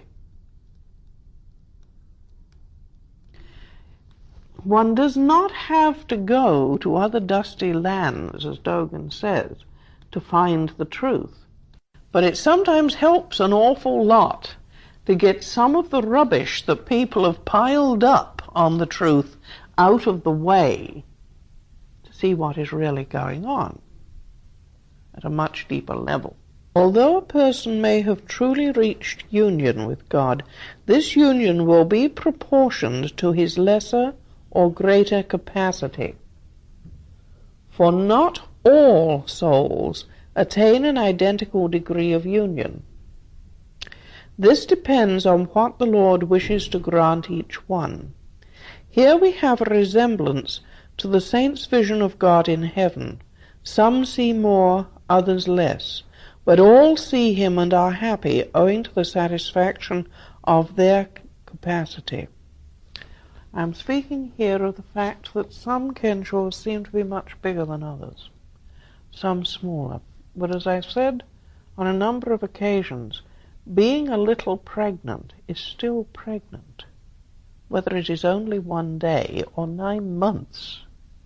One does not have to go to other dusty lands, as Dogen says, to find the truth. But it sometimes helps an awful lot to get some of the rubbish that people have piled up on the truth out of the way to see what is really going on at a much deeper level. Although a person may have truly reached union with God, this union will be proportioned to his lesser or greater capacity. For not all souls attain an identical degree of union. This depends on what the Lord wishes to grant each one. Here we have a resemblance to the saints' vision of God in heaven. Some see more, others less, but all see him and are happy owing to the satisfaction of their capacity. I'm speaking here of the fact that some Kenshos seem to be much bigger than others, some smaller. But as I said on a number of occasions, being a little pregnant is still pregnant, whether it is only one day or nine months.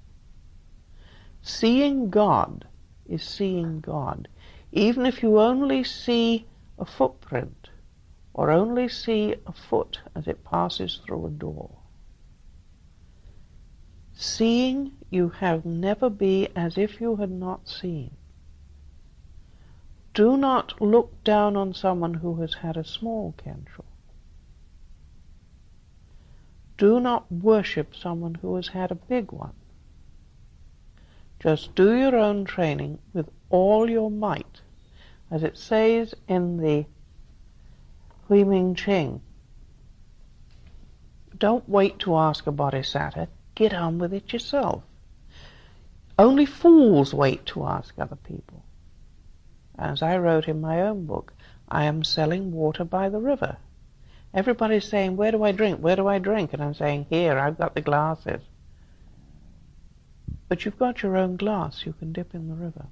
Seeing God is seeing God, even if you only see a footprint or only see a foot as it passes through a door. Seeing you have never be as if you had not seen. Do not look down on someone who has had a small Kensho. Do not worship someone who has had a big one. Just do your own training with all your might, as it says in the Hui Ming Ching. Don't wait to ask a bodhisattva. Get on with it yourself. Only fools wait to ask other people. As I wrote in my own book, I am selling water by the river. Everybody's saying, where do I drink? Where do I drink? And I'm saying, here, I've got the glasses. But you've got your own glass. You can dip in the river.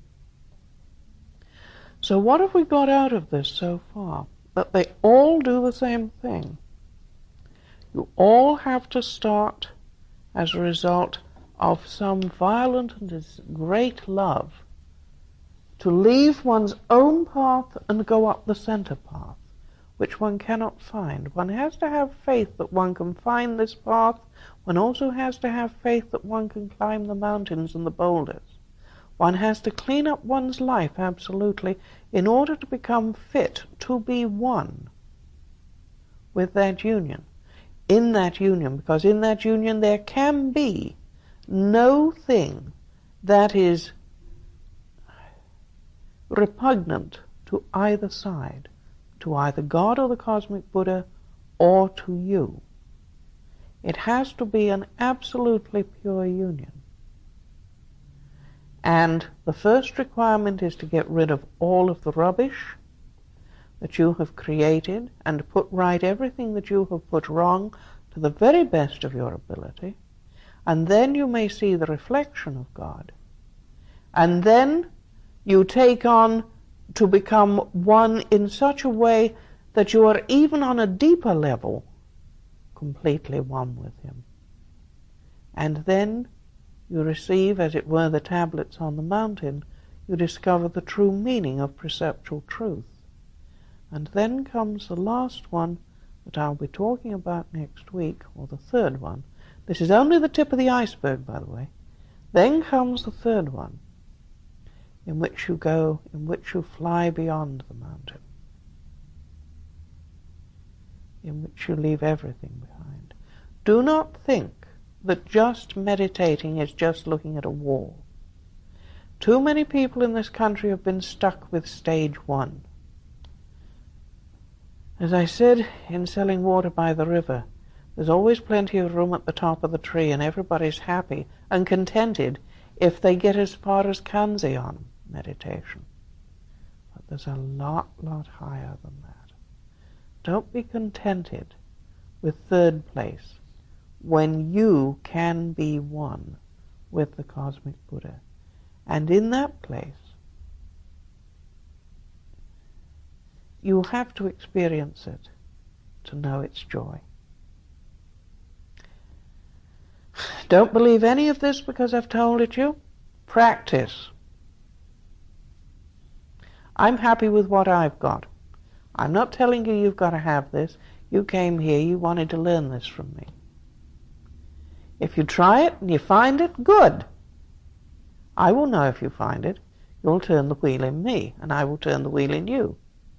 So what have we got out of this so far? That they all do the same thing. You all have to start as a result of some violent and great love to leave one's own path and go up the center path, which one cannot find. One has to have faith that one can find this path. One also has to have faith that one can climb the mountains and the boulders. One has to clean up one's life absolutely in order to become fit to be one with that union. In that union, because in that union there can be no thing that is repugnant to either side, to either God or the cosmic Buddha, or to you. It has to be an absolutely pure union. And the first requirement is to get rid of all of the rubbish that you have created and to put right everything that you have put wrong to the very best of your ability. And then you may see the reflection of God. And then you take on to become one in such a way that you are even on a deeper level completely one with him. And then you receive, as it were, the tablets on the mountain. You discover the true meaning of perceptual truth. And then comes the last one that I'll be talking about next week, or the third one. This is only the tip of the iceberg, by the way. Then comes the third one, in which you go, in which you fly beyond the mountain, in which you leave everything behind. Do not think that just meditating is just looking at a wall. Too many people in this country have been stuck with stage one. As I said in Selling Water by the River, there's always plenty of room at the top of the tree, and everybody's happy and contented if they get as far as Kanzi on meditation. But there's a lot, lot higher than that. Don't be contented with third place when you can be one with the cosmic Buddha. And in that place, you have to experience it to know its joy. Don't believe any of this because I've told it you. Practice. I'm happy with what I've got. I'm not telling you you've got to have this. You came here, you wanted to learn this from me. If you try it and you find it, good. I will know if you find it. You'll turn the wheel in me, and I will turn the wheel in you.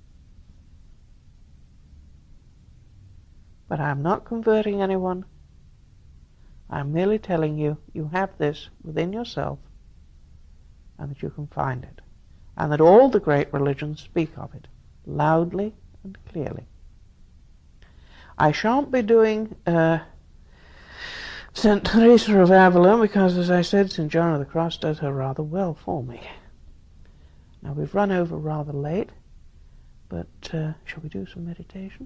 But I'm not converting anyone. I'm merely telling you you have this within yourself and that you can find it, and that all the great religions speak of it loudly and clearly. I shan't be doing uh, Saint Teresa of Avila because, as I said, Saint John of the Cross does her rather well for me. Now, we've run over rather late, but uh, shall we do some meditation?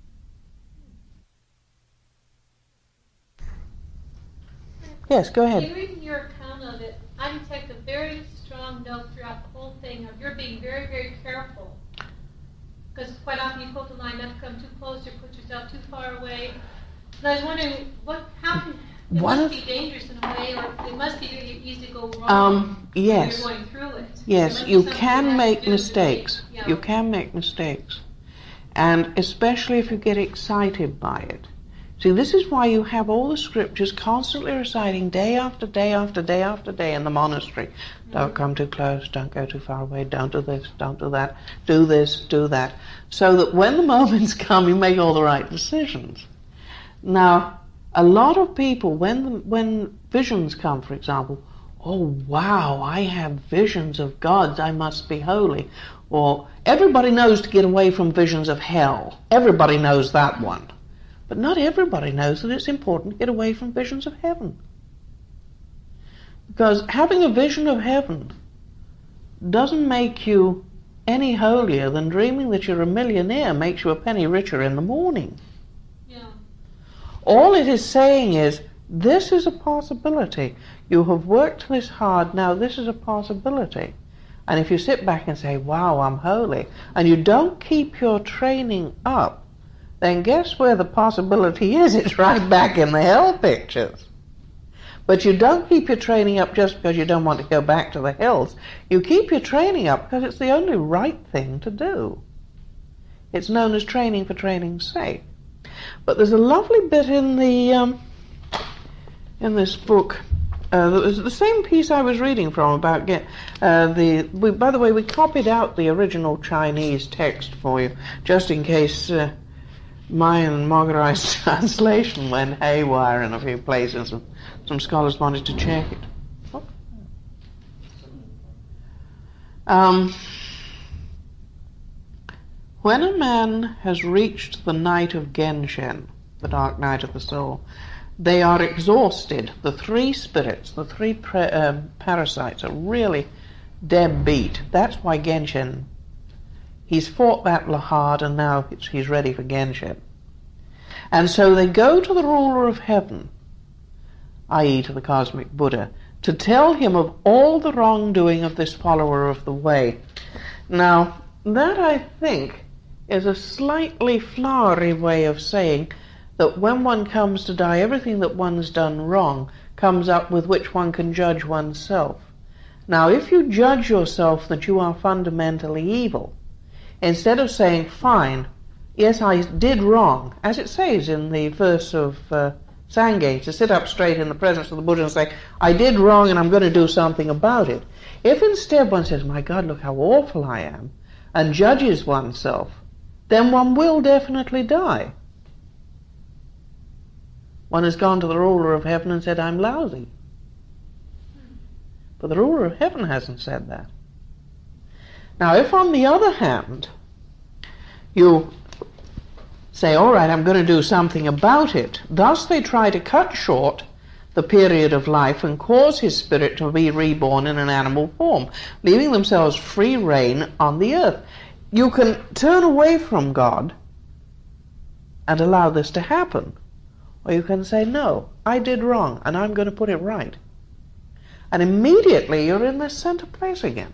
Yes, go ahead. In reading your account of it, I detect a very strong note throughout the whole thing of you're being very, very careful. Because quite often you quote the line, not to come too close or put yourself too far away. And I was wondering, what, how can, it One must of- be dangerous in a way, or it must be very easy to go wrong Um, yes. when you're going through it. There Yes, must be you something can that has make to do with the mistakes. way- yeah. You can make mistakes. And especially if you get excited by it. See, this is why you have all the scriptures constantly reciting day after day after day after day in the monastery. Mm-hmm. Don't come too close, don't go too far away, don't do this, don't do that, do this, do that. So that when the moments come, you make all the right decisions. Now, a lot of people, when the, when visions come, for example, oh wow, I have visions of God, I must be holy. Or everybody knows to get away from visions of hell. Everybody knows that one. But not everybody knows that it's important to get away from visions of heaven. Because having a vision of heaven doesn't make you any holier than dreaming that you're a millionaire makes you a penny richer in the morning. Yeah. All it is saying is, this is a possibility. You have worked this hard, now this is a possibility. And if you sit back and say, wow, I'm holy, and you don't keep your training up, then guess where the possibility is? It's right back in the hell pictures. But you don't keep your training up just because you don't want to go back to the hills. You keep your training up because it's the only right thing to do. It's known as training for training's sake. But there's a lovely bit in the um, in this book. Uh, it was the same piece I was reading from about get uh, the. We, by the way, we copied out the original Chinese text for you, just in case uh, mine and Margarite's translation went haywire in a few places. And some scholars wanted to check it. Um, when a man has reached the night of Genshin, the dark night of the soul, they are exhausted. The three spirits, the three pre- um, parasites are really dead beat. That's why Genshin, he's fought battle hard and now it's, he's ready for Genshin. And so they go to the ruler of heaven, that is to the cosmic Buddha, to tell him of all the wrongdoing of this follower of the way. Now, that I think is a slightly flowery way of saying that when one comes to die, everything that one's done wrong comes up with which one can judge oneself. Now, if you judge yourself that you are fundamentally evil, instead of saying, fine, yes, I did wrong, as it says in the verse of uh, Sangye, to sit up straight in the presence of the Buddha and say, I did wrong and I'm going to do something about it. If instead one says, my God, look how awful I am, and judges oneself, then one will definitely die. One has gone to the ruler of heaven and said, I'm lousy. But the ruler of heaven hasn't said that. Now, if on the other hand, you say, all right, I'm going to do something about it, thus they try to cut short the period of life and cause his spirit to be reborn in an animal form, leaving themselves free rein on the earth. You can turn away from God and allow this to happen. Or you can say, no, I did wrong, and I'm going to put it right. And immediately you're in this center place again.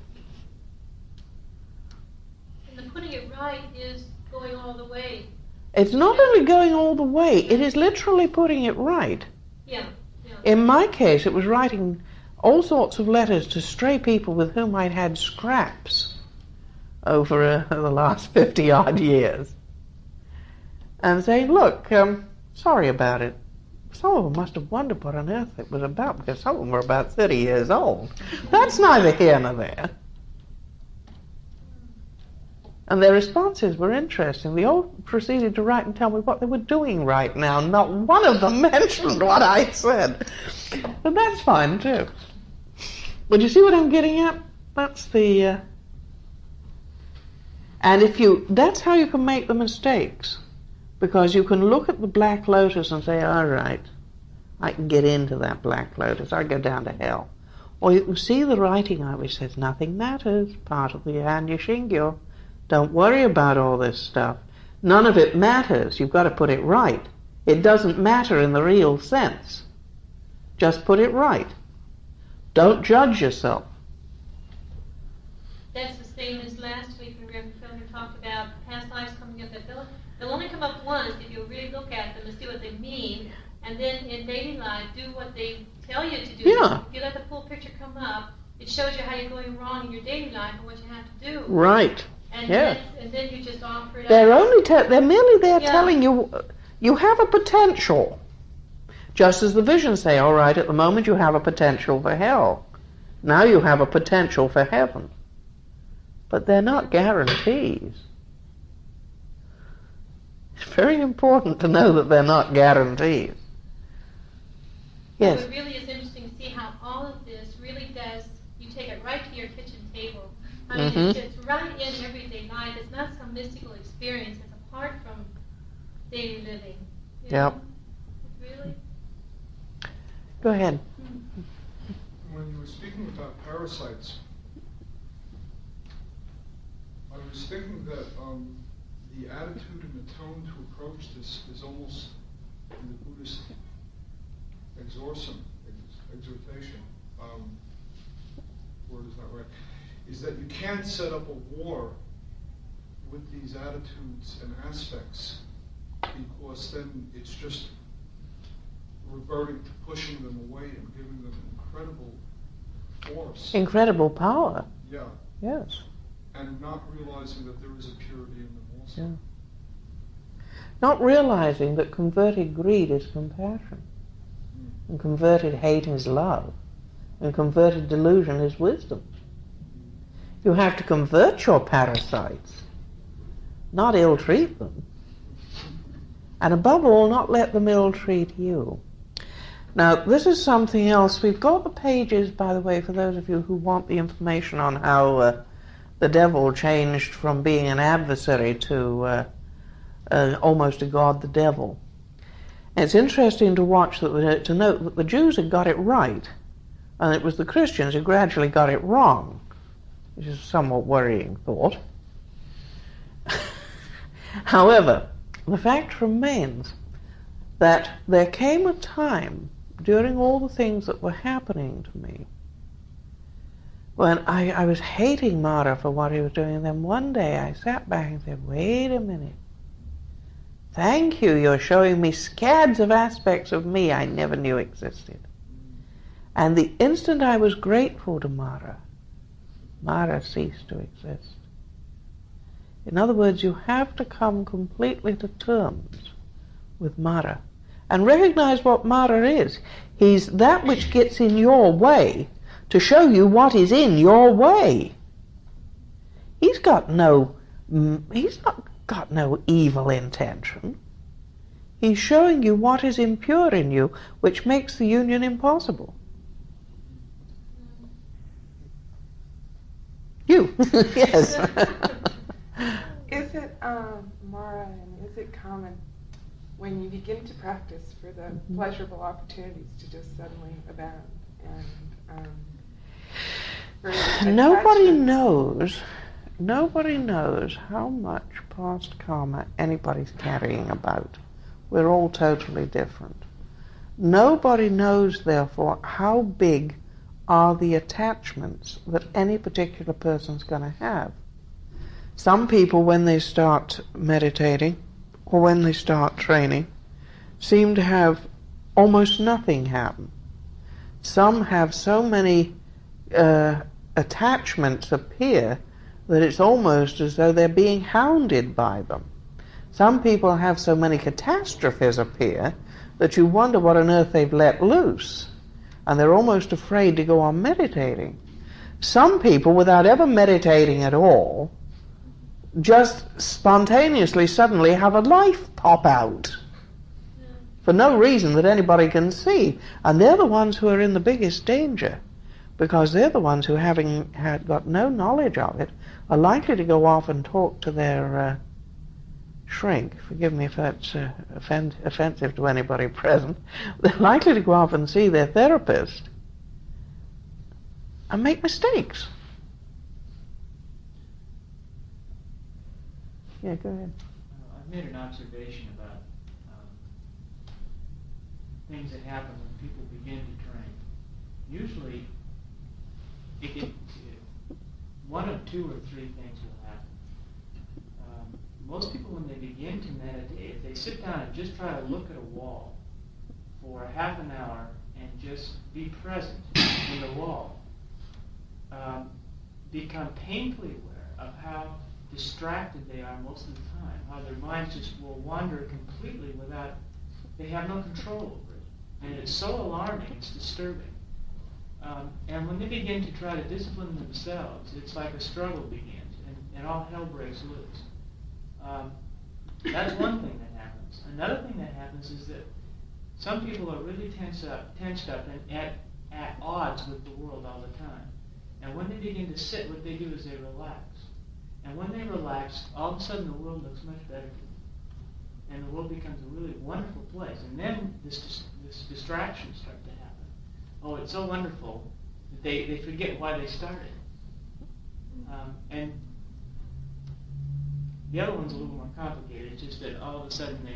And the putting it right is going all the way. It's not only going all the way, it is literally putting it right. Yeah, yeah. In my case, it was writing all sorts of letters to stray people with whom I'd had scraps over uh, the last fifty-odd years. And saying, look, um, sorry about it. Some of them must have wondered what on earth it was about, because some of them were about thirty years old. That's neither here nor there. And their responses were interesting. They all proceeded to write and tell me what they were doing right now. Not one of them mentioned what I said. But that's fine, too. But you see what I'm getting at? That's the... Uh... And if you... That's how you can make the mistakes. Because you can look at the Black Lotus and say, all right, I can get into that Black Lotus, I go down to hell. Or you can see the writing on it which says, nothing matters, part of the Anya Shingyo. Don't worry about all this stuff. None of it matters, you've got to put it right. It doesn't matter in the real sense. Just put it right. Don't judge yourself. That's the same as last week when Reverend Felder talked about past lives coming up. That they'll, they'll only come up once if you really look at them and see what they mean. And then in daily life, do what they tell you to do. Yeah. If you let the full picture come up, it shows you how you're going wrong in your daily life and what you have to do. Right. And, yeah. then, and then you just offer it They're up. only te- they're merely there Yeah. telling you you have a potential. Just as the visions say, all right, at the moment you have a potential for hell. Now you have a potential for heaven. But they're not guarantees. It's very important to know that they're not guarantees. Yes? So it really is interesting to see how all of this really does, you take it right to your kitchen table. I mean, Mhm. it's, it's right in everyday life. It's not some mystical experience. It's apart from daily living. You Yep. know? Really? Go ahead. When you were speaking about parasites, I was thinking that um, the attitude and the tone to approach this is almost in the Buddhist exorcism, ex- exhortation, um, word is not right, is that you can't set up a war with these attitudes and aspects, because then it's just reverting to pushing them away and giving them incredible force. Incredible power. Yeah. Yes. And not realizing that there is a purity in them also. Yeah. Not realizing that converted greed is compassion, Mm. and converted hate is love, and converted delusion is wisdom. You have to convert your parasites, not ill-treat them. And above all, not let them ill-treat you. Now, this is something else. We've got the pages, by the way, for those of you who want the information on how uh, the devil changed from being an adversary to uh, uh, almost a god, the devil. And it's interesting to watch, that the, to note that the Jews had got it right, and it was the Christians who gradually got it wrong, which is a somewhat worrying thought. However, the fact remains that there came a time during all the things that were happening to me when I, I was hating Mara for what he was doing, and then one day I sat back and said, wait a minute. Thank you, you're showing me scads of aspects of me I never knew existed. And the instant I was grateful to Mara, Mara ceased to exist. In other words, you have to come completely to terms with Mara and recognize what Mara is. He's that which gets in your way to show you what is in your way. He's got no, he's not got no evil intention. He's showing you what is impure in you, which makes the union impossible. You, yes. Is it, um, Mara, and is it common when you begin to practice for the pleasurable opportunities to just suddenly abound? And um, for Nobody attachments? knows, nobody knows how much past karma anybody's carrying about. We're all totally different. Nobody knows, therefore, how big are the attachments that any particular person's going to have. Some people, when they start meditating or when they start training, seem to have almost nothing happen. Some have so many uh, attachments appear that it's almost as though they're being hounded by them. Some people have so many catastrophes appear that you wonder what on earth they've let loose, and they're almost afraid to go on meditating. Some people, without ever meditating at all, just spontaneously suddenly have a life pop out for no reason that anybody can see, and they're the ones who are in the biggest danger, because they're the ones who, having had got no knowledge of it, are likely to go off and talk to their uh, shrink, forgive me if that's uh, offend, offensive to anybody present, they're likely to go off and see their therapist and make mistakes. Yeah, go ahead. Uh, I've made an observation about um, things that happen when people begin to drink. Usually, it, it, it, one of two or three things will happen. Um, most people, when they begin to meditate, if they sit down and just try to look at a wall for half an hour and just be present in the wall, um, become painfully aware of how distracted they are most of the time, how their minds just will wander completely without, they have no control over it. And it's so alarming, it's disturbing. Um, and when they begin to try to discipline themselves, it's like a struggle begins, and, and all hell breaks loose. Um, that's one thing that happens. Another thing that happens is that some people are really tense up, tensed up and at, at odds with the world all the time. And when they begin to sit, what they do is they relax. And when they relax, all of a sudden the world looks much better to them. And the world becomes a really wonderful place. And then this, this distractions start to happen. Oh, it's so wonderful that they, they forget why they started. Um, and the other one's a little more complicated. It's just that all of a sudden they...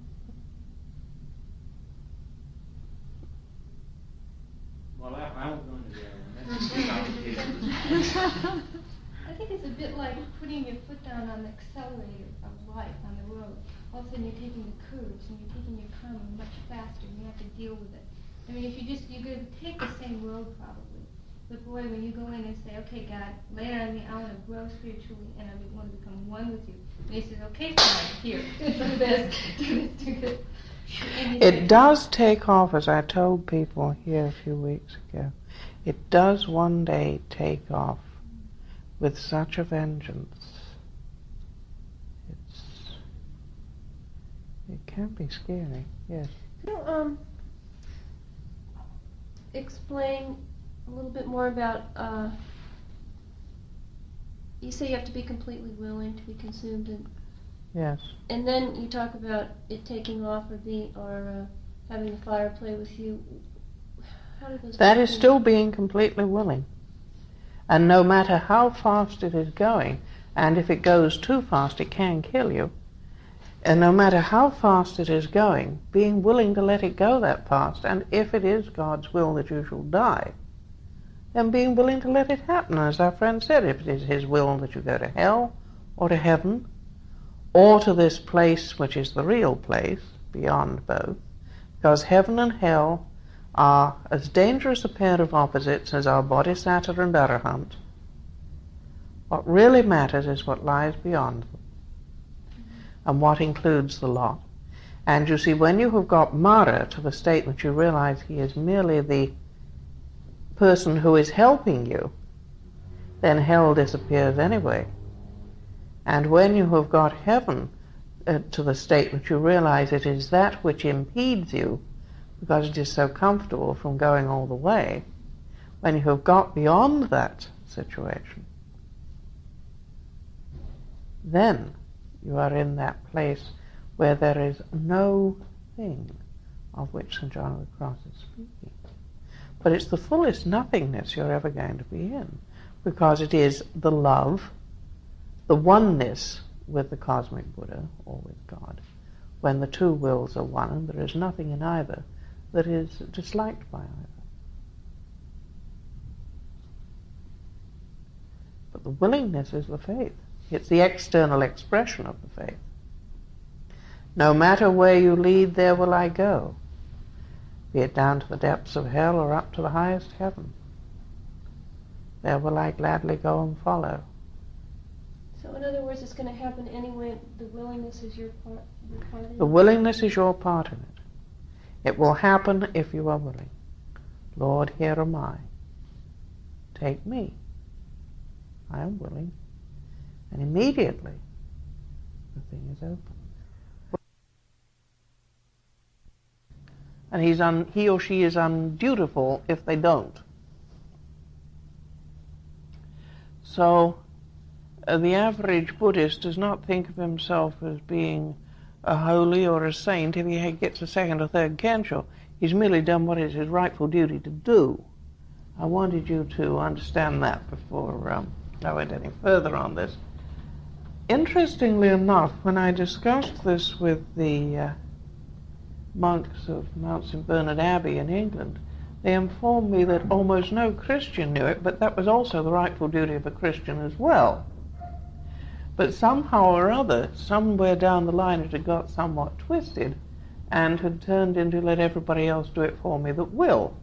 Well, I, I won't go into the other one. That's just too complicated. I think it's a bit like putting your foot down on the accelerator of life on the road. All of a sudden you're taking the curves and you're taking your car much faster and you have to deal with it. I mean, if you just, you're going to take the same road probably. But boy, when you go in and say, okay, God, later on me, I want to grow spiritually and I want to become one with you. And he says, okay, fine, here, do this, do this, do this. It does take off, as I told people here a few weeks ago, it does one day take off with such a vengeance. It's, it can be scary, yes. Could you um, explain a little bit more about, uh, you say you have to be completely willing to be consumed, and yes. And then you talk about it taking off or being, or uh, having the fire play with you. How do those That is still being completely willing. And no matter how fast it is going, and if it goes too fast, it can kill you. And no matter how fast it is going, being willing to let it go that fast, and if it is God's will that you shall die, then being willing to let it happen. As our friend said, if it is His will that you go to hell or to heaven, or to this place which is the real place, beyond both, because heaven and hell are as dangerous a pair of opposites as are Bodhisattva and Arahant. What really matters is what lies beyond them, and what includes the lot. And you see, when you have got Mara to the state that you realize he is merely the person who is helping you, then hell disappears anyway. And when you have got heaven uh, to the state that you realize it is that which impedes you, because it is so comfortable from going all the way, when you have got beyond that situation, then you are in that place where there is no thing of which Saint John of the Cross is speaking. But it's the fullest nothingness you're ever going to be in, because it is the love, the oneness with the cosmic Buddha or with God, when the two wills are one and there is nothing in either that is disliked by either. But the willingness is the faith. It's the external expression of the faith. No matter where you lead, there will I go, be it down to the depths of hell or up to the highest heaven. There will I gladly go and follow. So in other words, it's going to happen anyway. The willingness is your part, your part in it? The willingness is your part in it. It will happen if you are willing. Lord, here am I. Take me. I am willing. And immediately the thing is open. And he's un, he or she is undutiful if they don't. So uh, the average Buddhist does not think of himself as being a holy or a saint if he gets a second or third kensho. He's merely done what is his rightful duty to do. I wanted you to understand that before um, I went any further on this. Interestingly enough, when I discussed this with the uh, monks of Mount Saint Bernard Abbey in England, they informed me that almost no Christian knew it, but that was also the rightful duty of a Christian as well. But somehow or other, somewhere down the line, it had got somewhat twisted and had turned into let everybody else do it for me that will.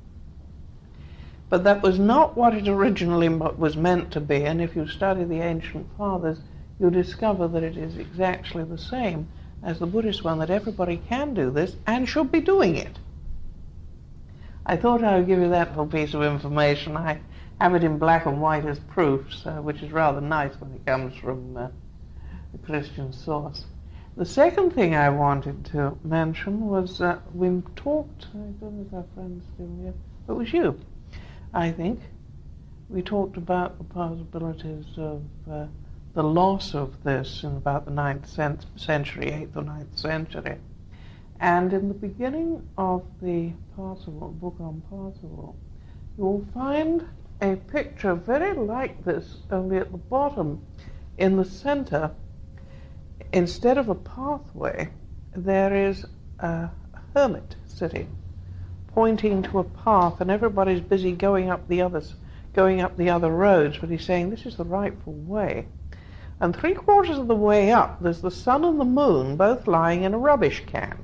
But that was not what it originally was meant to be, and if you study the ancient fathers, you discover that it is exactly the same as the Buddhist one, that everybody can do this and should be doing it. I thought I would give you that little piece of information. I have it in black and white as proofs, uh, which is rather nice when it comes from uh, a Christian source. The second thing I wanted to mention was uh, we talked, I don't know if our friend's still here, it was you, I think. We talked about the possibilities of uh, the loss of this in about the ninth century, eighth or ninth century. And in the beginning of the Parsifal, book on Parsifal, you will find a picture very like this, only at the bottom, in the center, instead of a pathway, there is a hermit sitting, pointing to a path, and everybody's busy going up the others, going up the other roads, but he's saying this is the rightful way. And three quarters of the way up, there's the sun and the moon both lying in a rubbish can.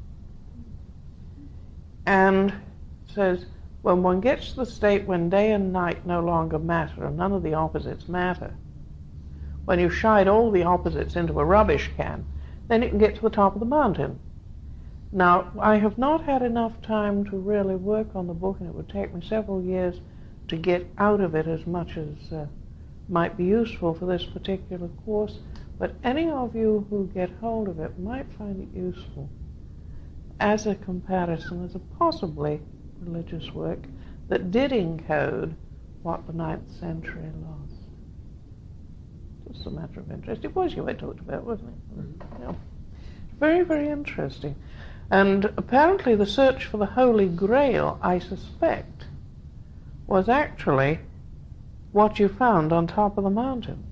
And says, when one gets to the state when day and night no longer matter and none of the opposites matter, when you shine all the opposites into a rubbish can, then you can get to the top of the mountain. Now, I have not had enough time to really work on the book, and it would take me several years to get out of it as much as uh, might be useful for this particular course, but any of you who get hold of it might find it useful as a comparison, as a possibly religious work that did encode what the ninth century lost. Just a matter of interest. It was you I talked about, wasn't it? Mm-hmm. Yeah. Very, very interesting. And apparently the search for the Holy Grail, I suspect, was actually what you found on top of the mountain.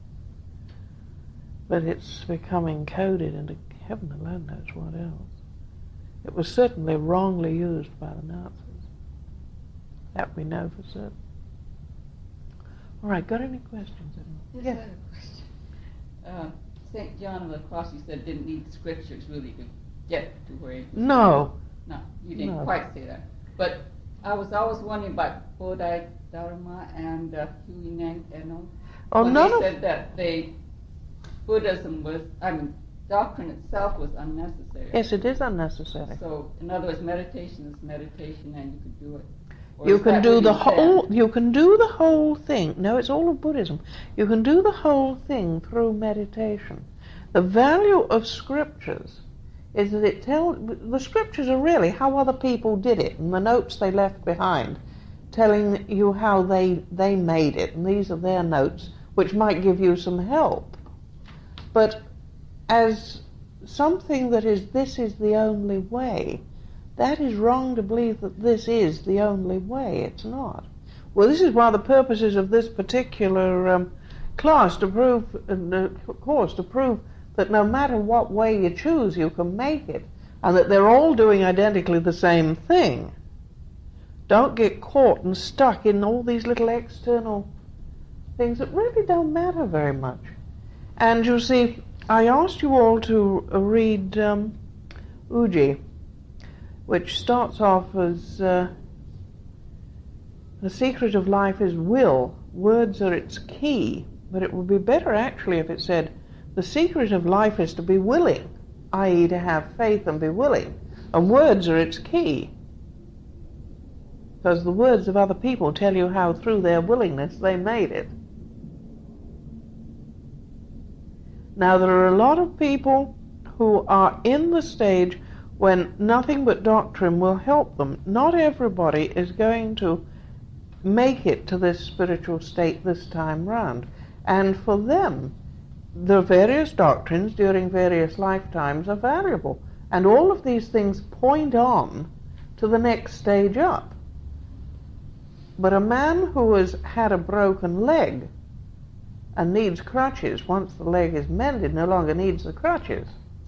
But it's become encoded into heaven alone knows what else. It was certainly wrongly used by the Nazis. That we know for certain. All right, got any questions? Yes, yes. I have a question. Uh, Saint John of the Cross, you said, didn't need scriptures really to get to where he was. No. No, you didn't no. quite say that. But I was always wondering about Bodhi Dharma and uh, Huineng Eno. Oh, when no, they no. said that they, Buddhism was, I mean, doctrine itself was unnecessary. Yes, it is unnecessary. So, in other words, meditation is meditation, and you could do it. Or You is can that do what the you said? whole. You can do the whole thing. No, it's all of Buddhism. You can do the whole thing through meditation. The value of scriptures is that it tells. The scriptures are really how other people did it, and the notes they left behind, telling you how they they made it, and these are their notes, which might give you some help. But as something that is, this is the only way, that is wrong to believe that this is the only way. It's not. Well, this is one of the purposes of this particular um, class, to prove, uh, course, to prove that no matter what way you choose, you can make it, and that they're all doing identically the same thing. Don't get caught and stuck in all these little external things that really don't matter very much. And you see, I asked you all to read um, Uji, which starts off as uh, the secret of life is will. Words are its key, but it would be better actually if it said the secret of life is to be willing, that is to have faith and be willing, and words are its key. Because the words of other people tell you how through their willingness they made it. Now there are a lot of people who are in the stage when nothing but doctrine will help them. Not everybody is going to make it to this spiritual state this time round. And for them, the various doctrines during various lifetimes are variable. And all of these things point on to the next stage up. But a man who has had a broken leg and needs crutches, once the leg is mended, no longer needs the crutches.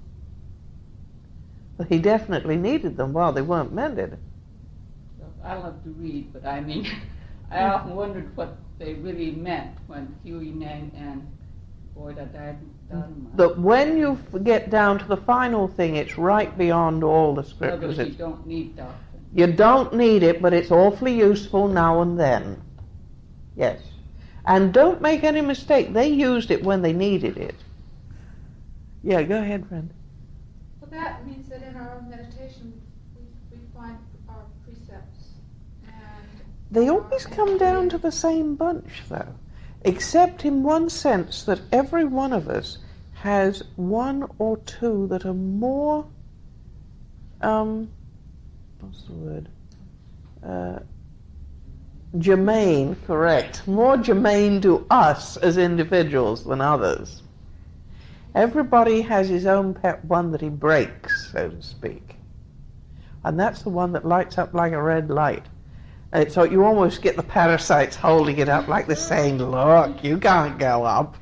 But he definitely needed them while they weren't mended. I love to read, but I mean, I often wondered what they really meant when Huey Nang and Boyd died. That when you get down to the final thing, it's right beyond all the scriptures. You don't need doctrine. You don't need it, but it's awfully useful now and then. Yes. And don't make any mistake, they used it when they needed it. Yeah, go ahead, friend. Well, that means that in our own meditation, we, we find our precepts. And they always come down to the same bunch, though. Except in one sense that every one of us has one or two that are more, um, what's the word? Uh, germane, correct. More germane to us as individuals than others. Everybody has his own pet one that he breaks, so to speak. And that's the one that lights up like a red light. And so you almost get the parasites holding it up like they're saying, look, you can't go up.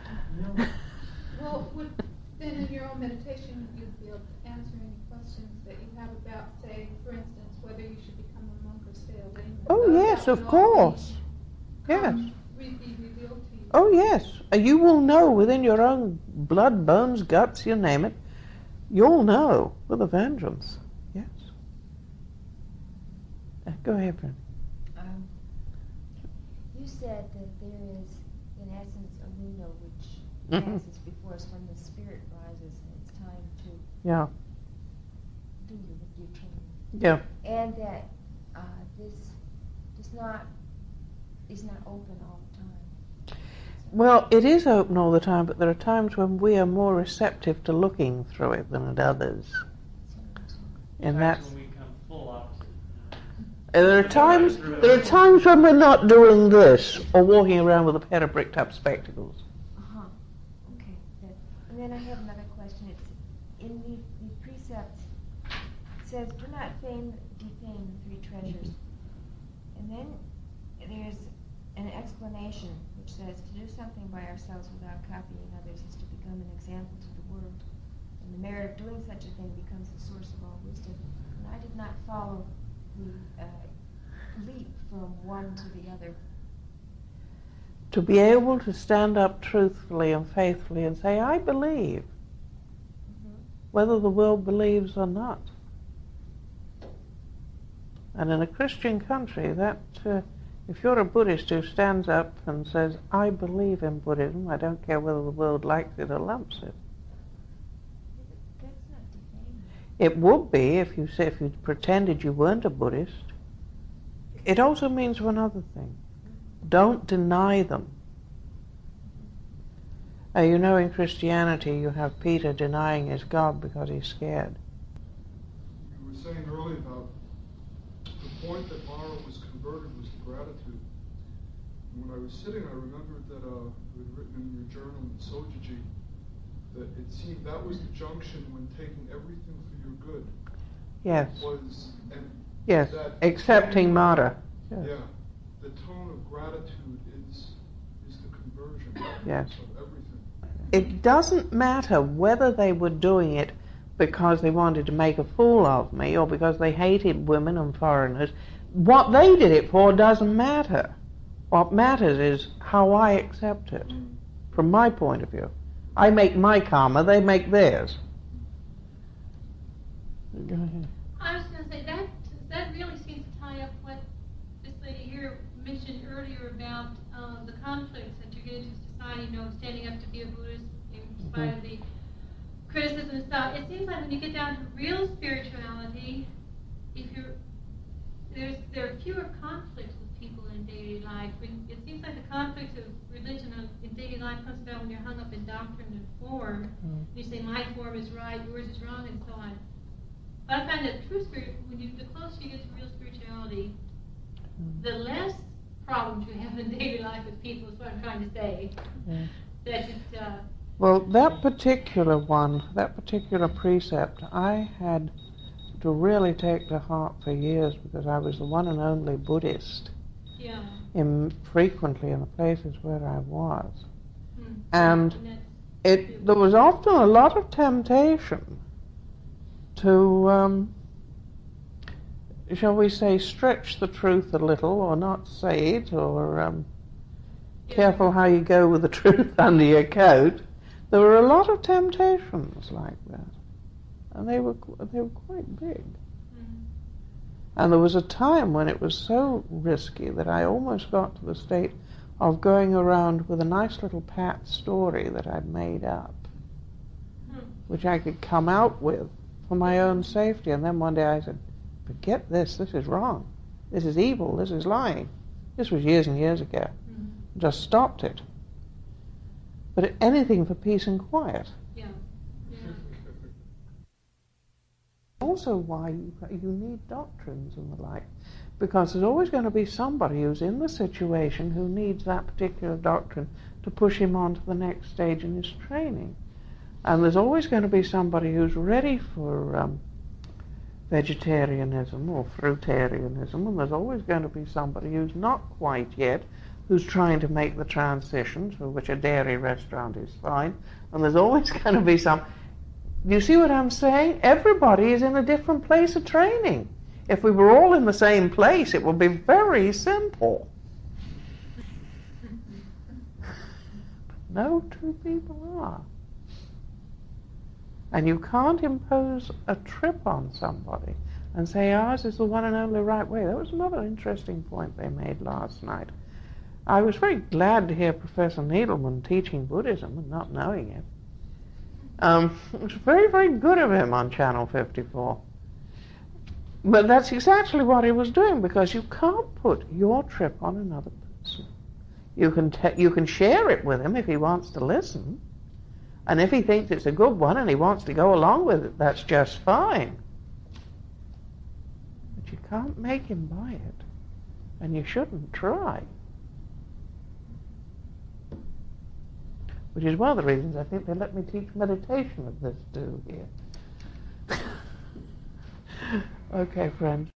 Well, would, then in your own meditation, you'd be able to answer any questions that you have about, say, for instance, whether you should become a monk or stay a layman. Oh, yes, of course. Yes. Be revealed to you. Oh, yes. You will know within your own blood, bones, guts, you name it. You'll know with a vengeance. Yes. Uh, go ahead, friend. Um, you said that there is, in essence, a window which Mhm. passes before us when the spirit rises and it's time to Yeah. do your, your training. Yeah. And that uh, this does not, is not open all the time. Well, it is open all the time, but there are times when we are more receptive to looking through it than at others. And Times that's... when we come full opposite. And there are times there are times when we're not doing this or walking around with a pair of bricked up spectacles. Uh-huh. Okay. That, and then I have another question. It's in the, the precepts. It says, "Do not fame, defame the three treasures." And then there's an explanation which says, "To do something by ourselves without copying others is to become an example to the world. And the merit of doing such a thing becomes the source of all wisdom." And I did not follow the uh, leap from one to the other. To be able to stand up truthfully and faithfully and say, I believe, Mm-hmm. whether the world believes or not. And in a Christian country, that uh, if you're a Buddhist who stands up and says, I believe in Buddhism, I don't care whether the world likes it or lumps it. That's not defaming. It would be if you say, if you pretended you weren't a Buddhist. It also means one other thing. Don't deny them. Uh, you know, in Christianity you have Peter denying his God because he's scared. You were saying earlier about the point that Mara was converted was the gratitude. And when I was sitting, I remembered that uh, you had written in your journal in Sojaji that it seemed that was the junction when taking everything for your good. Yes. Was and Yes. that Accepting tone- Mara. Yes. Yeah. The tone of gratitude is is the conversion Yes. of everything. It doesn't matter whether they were doing it because they wanted to make a fool of me or because they hated women and foreigners. What they did it for doesn't matter. What matters is how I accept it, from my point of view. I make my karma, they make theirs. Go ahead. I was going to say, that that really seems to tie up what this lady here mentioned earlier about uh, the conflicts that you get into society, you know, standing up to be a Buddhist in spite of the criticism and stuff. It seems like when you get down to real spirituality, if you're there's there are fewer conflicts with people in daily life. When, it seems like the conflicts of religion in daily life comes about when you're hung up in doctrine and form. Mm. You say my form is right, yours is wrong, and so on. But I find that true spirit, when you, the closer you get to real spirituality, the less problems you have in daily life with people, is what I'm trying to say. Yeah. That it, uh, Well, that particular one, that particular precept, I had to really take to heart for years because I was the one and only Buddhist yeah. in frequently in the places where I was. Hmm. And that's it there was often a lot of temptation to, um, shall we say, stretch the truth a little, or not say it, or um, yeah. careful how you go with the truth under your coat. There were a lot of temptations like that, and they were they were quite big. Mm-hmm. And there was a time when it was so risky that I almost got to the state of going around with a nice little pat story that I'd made up, Hmm. which I could come out with for my own safety. And then one day I said, forget this, this is wrong. This is evil, this is lying. This was years and years ago. Mm-hmm. Just stopped it. But anything for peace and quiet. Yeah. Yeah. Also why you, you need doctrines and the like. Because there's always going to be somebody who's in the situation who needs that particular doctrine to push him on to the next stage in his training. And there's always going to be somebody who's ready for um, vegetarianism or fruitarianism, and there's always going to be somebody who's not quite yet, who's trying to make the transition, for which a dairy restaurant is fine, and there's always going to be some... You see what I'm saying? Everybody is in a different place of training. If we were all in the same place, it would be very simple. No two people are. And you can't impose a trip on somebody and say ours is the one and only right way. That was another interesting point they made last night. I was very glad to hear Professor Needleman teaching Buddhism and not knowing it. Um, it was very, very good of him on Channel fifty-four. But that's exactly what he was doing, because you can't put your trip on another person. You can te- you can share it with him if he wants to listen. And if he thinks it's a good one and he wants to go along with it, that's just fine. But you can't make him buy it. And you shouldn't try. Which is one of the reasons I think they let me teach meditation of this too here. Okay, friends.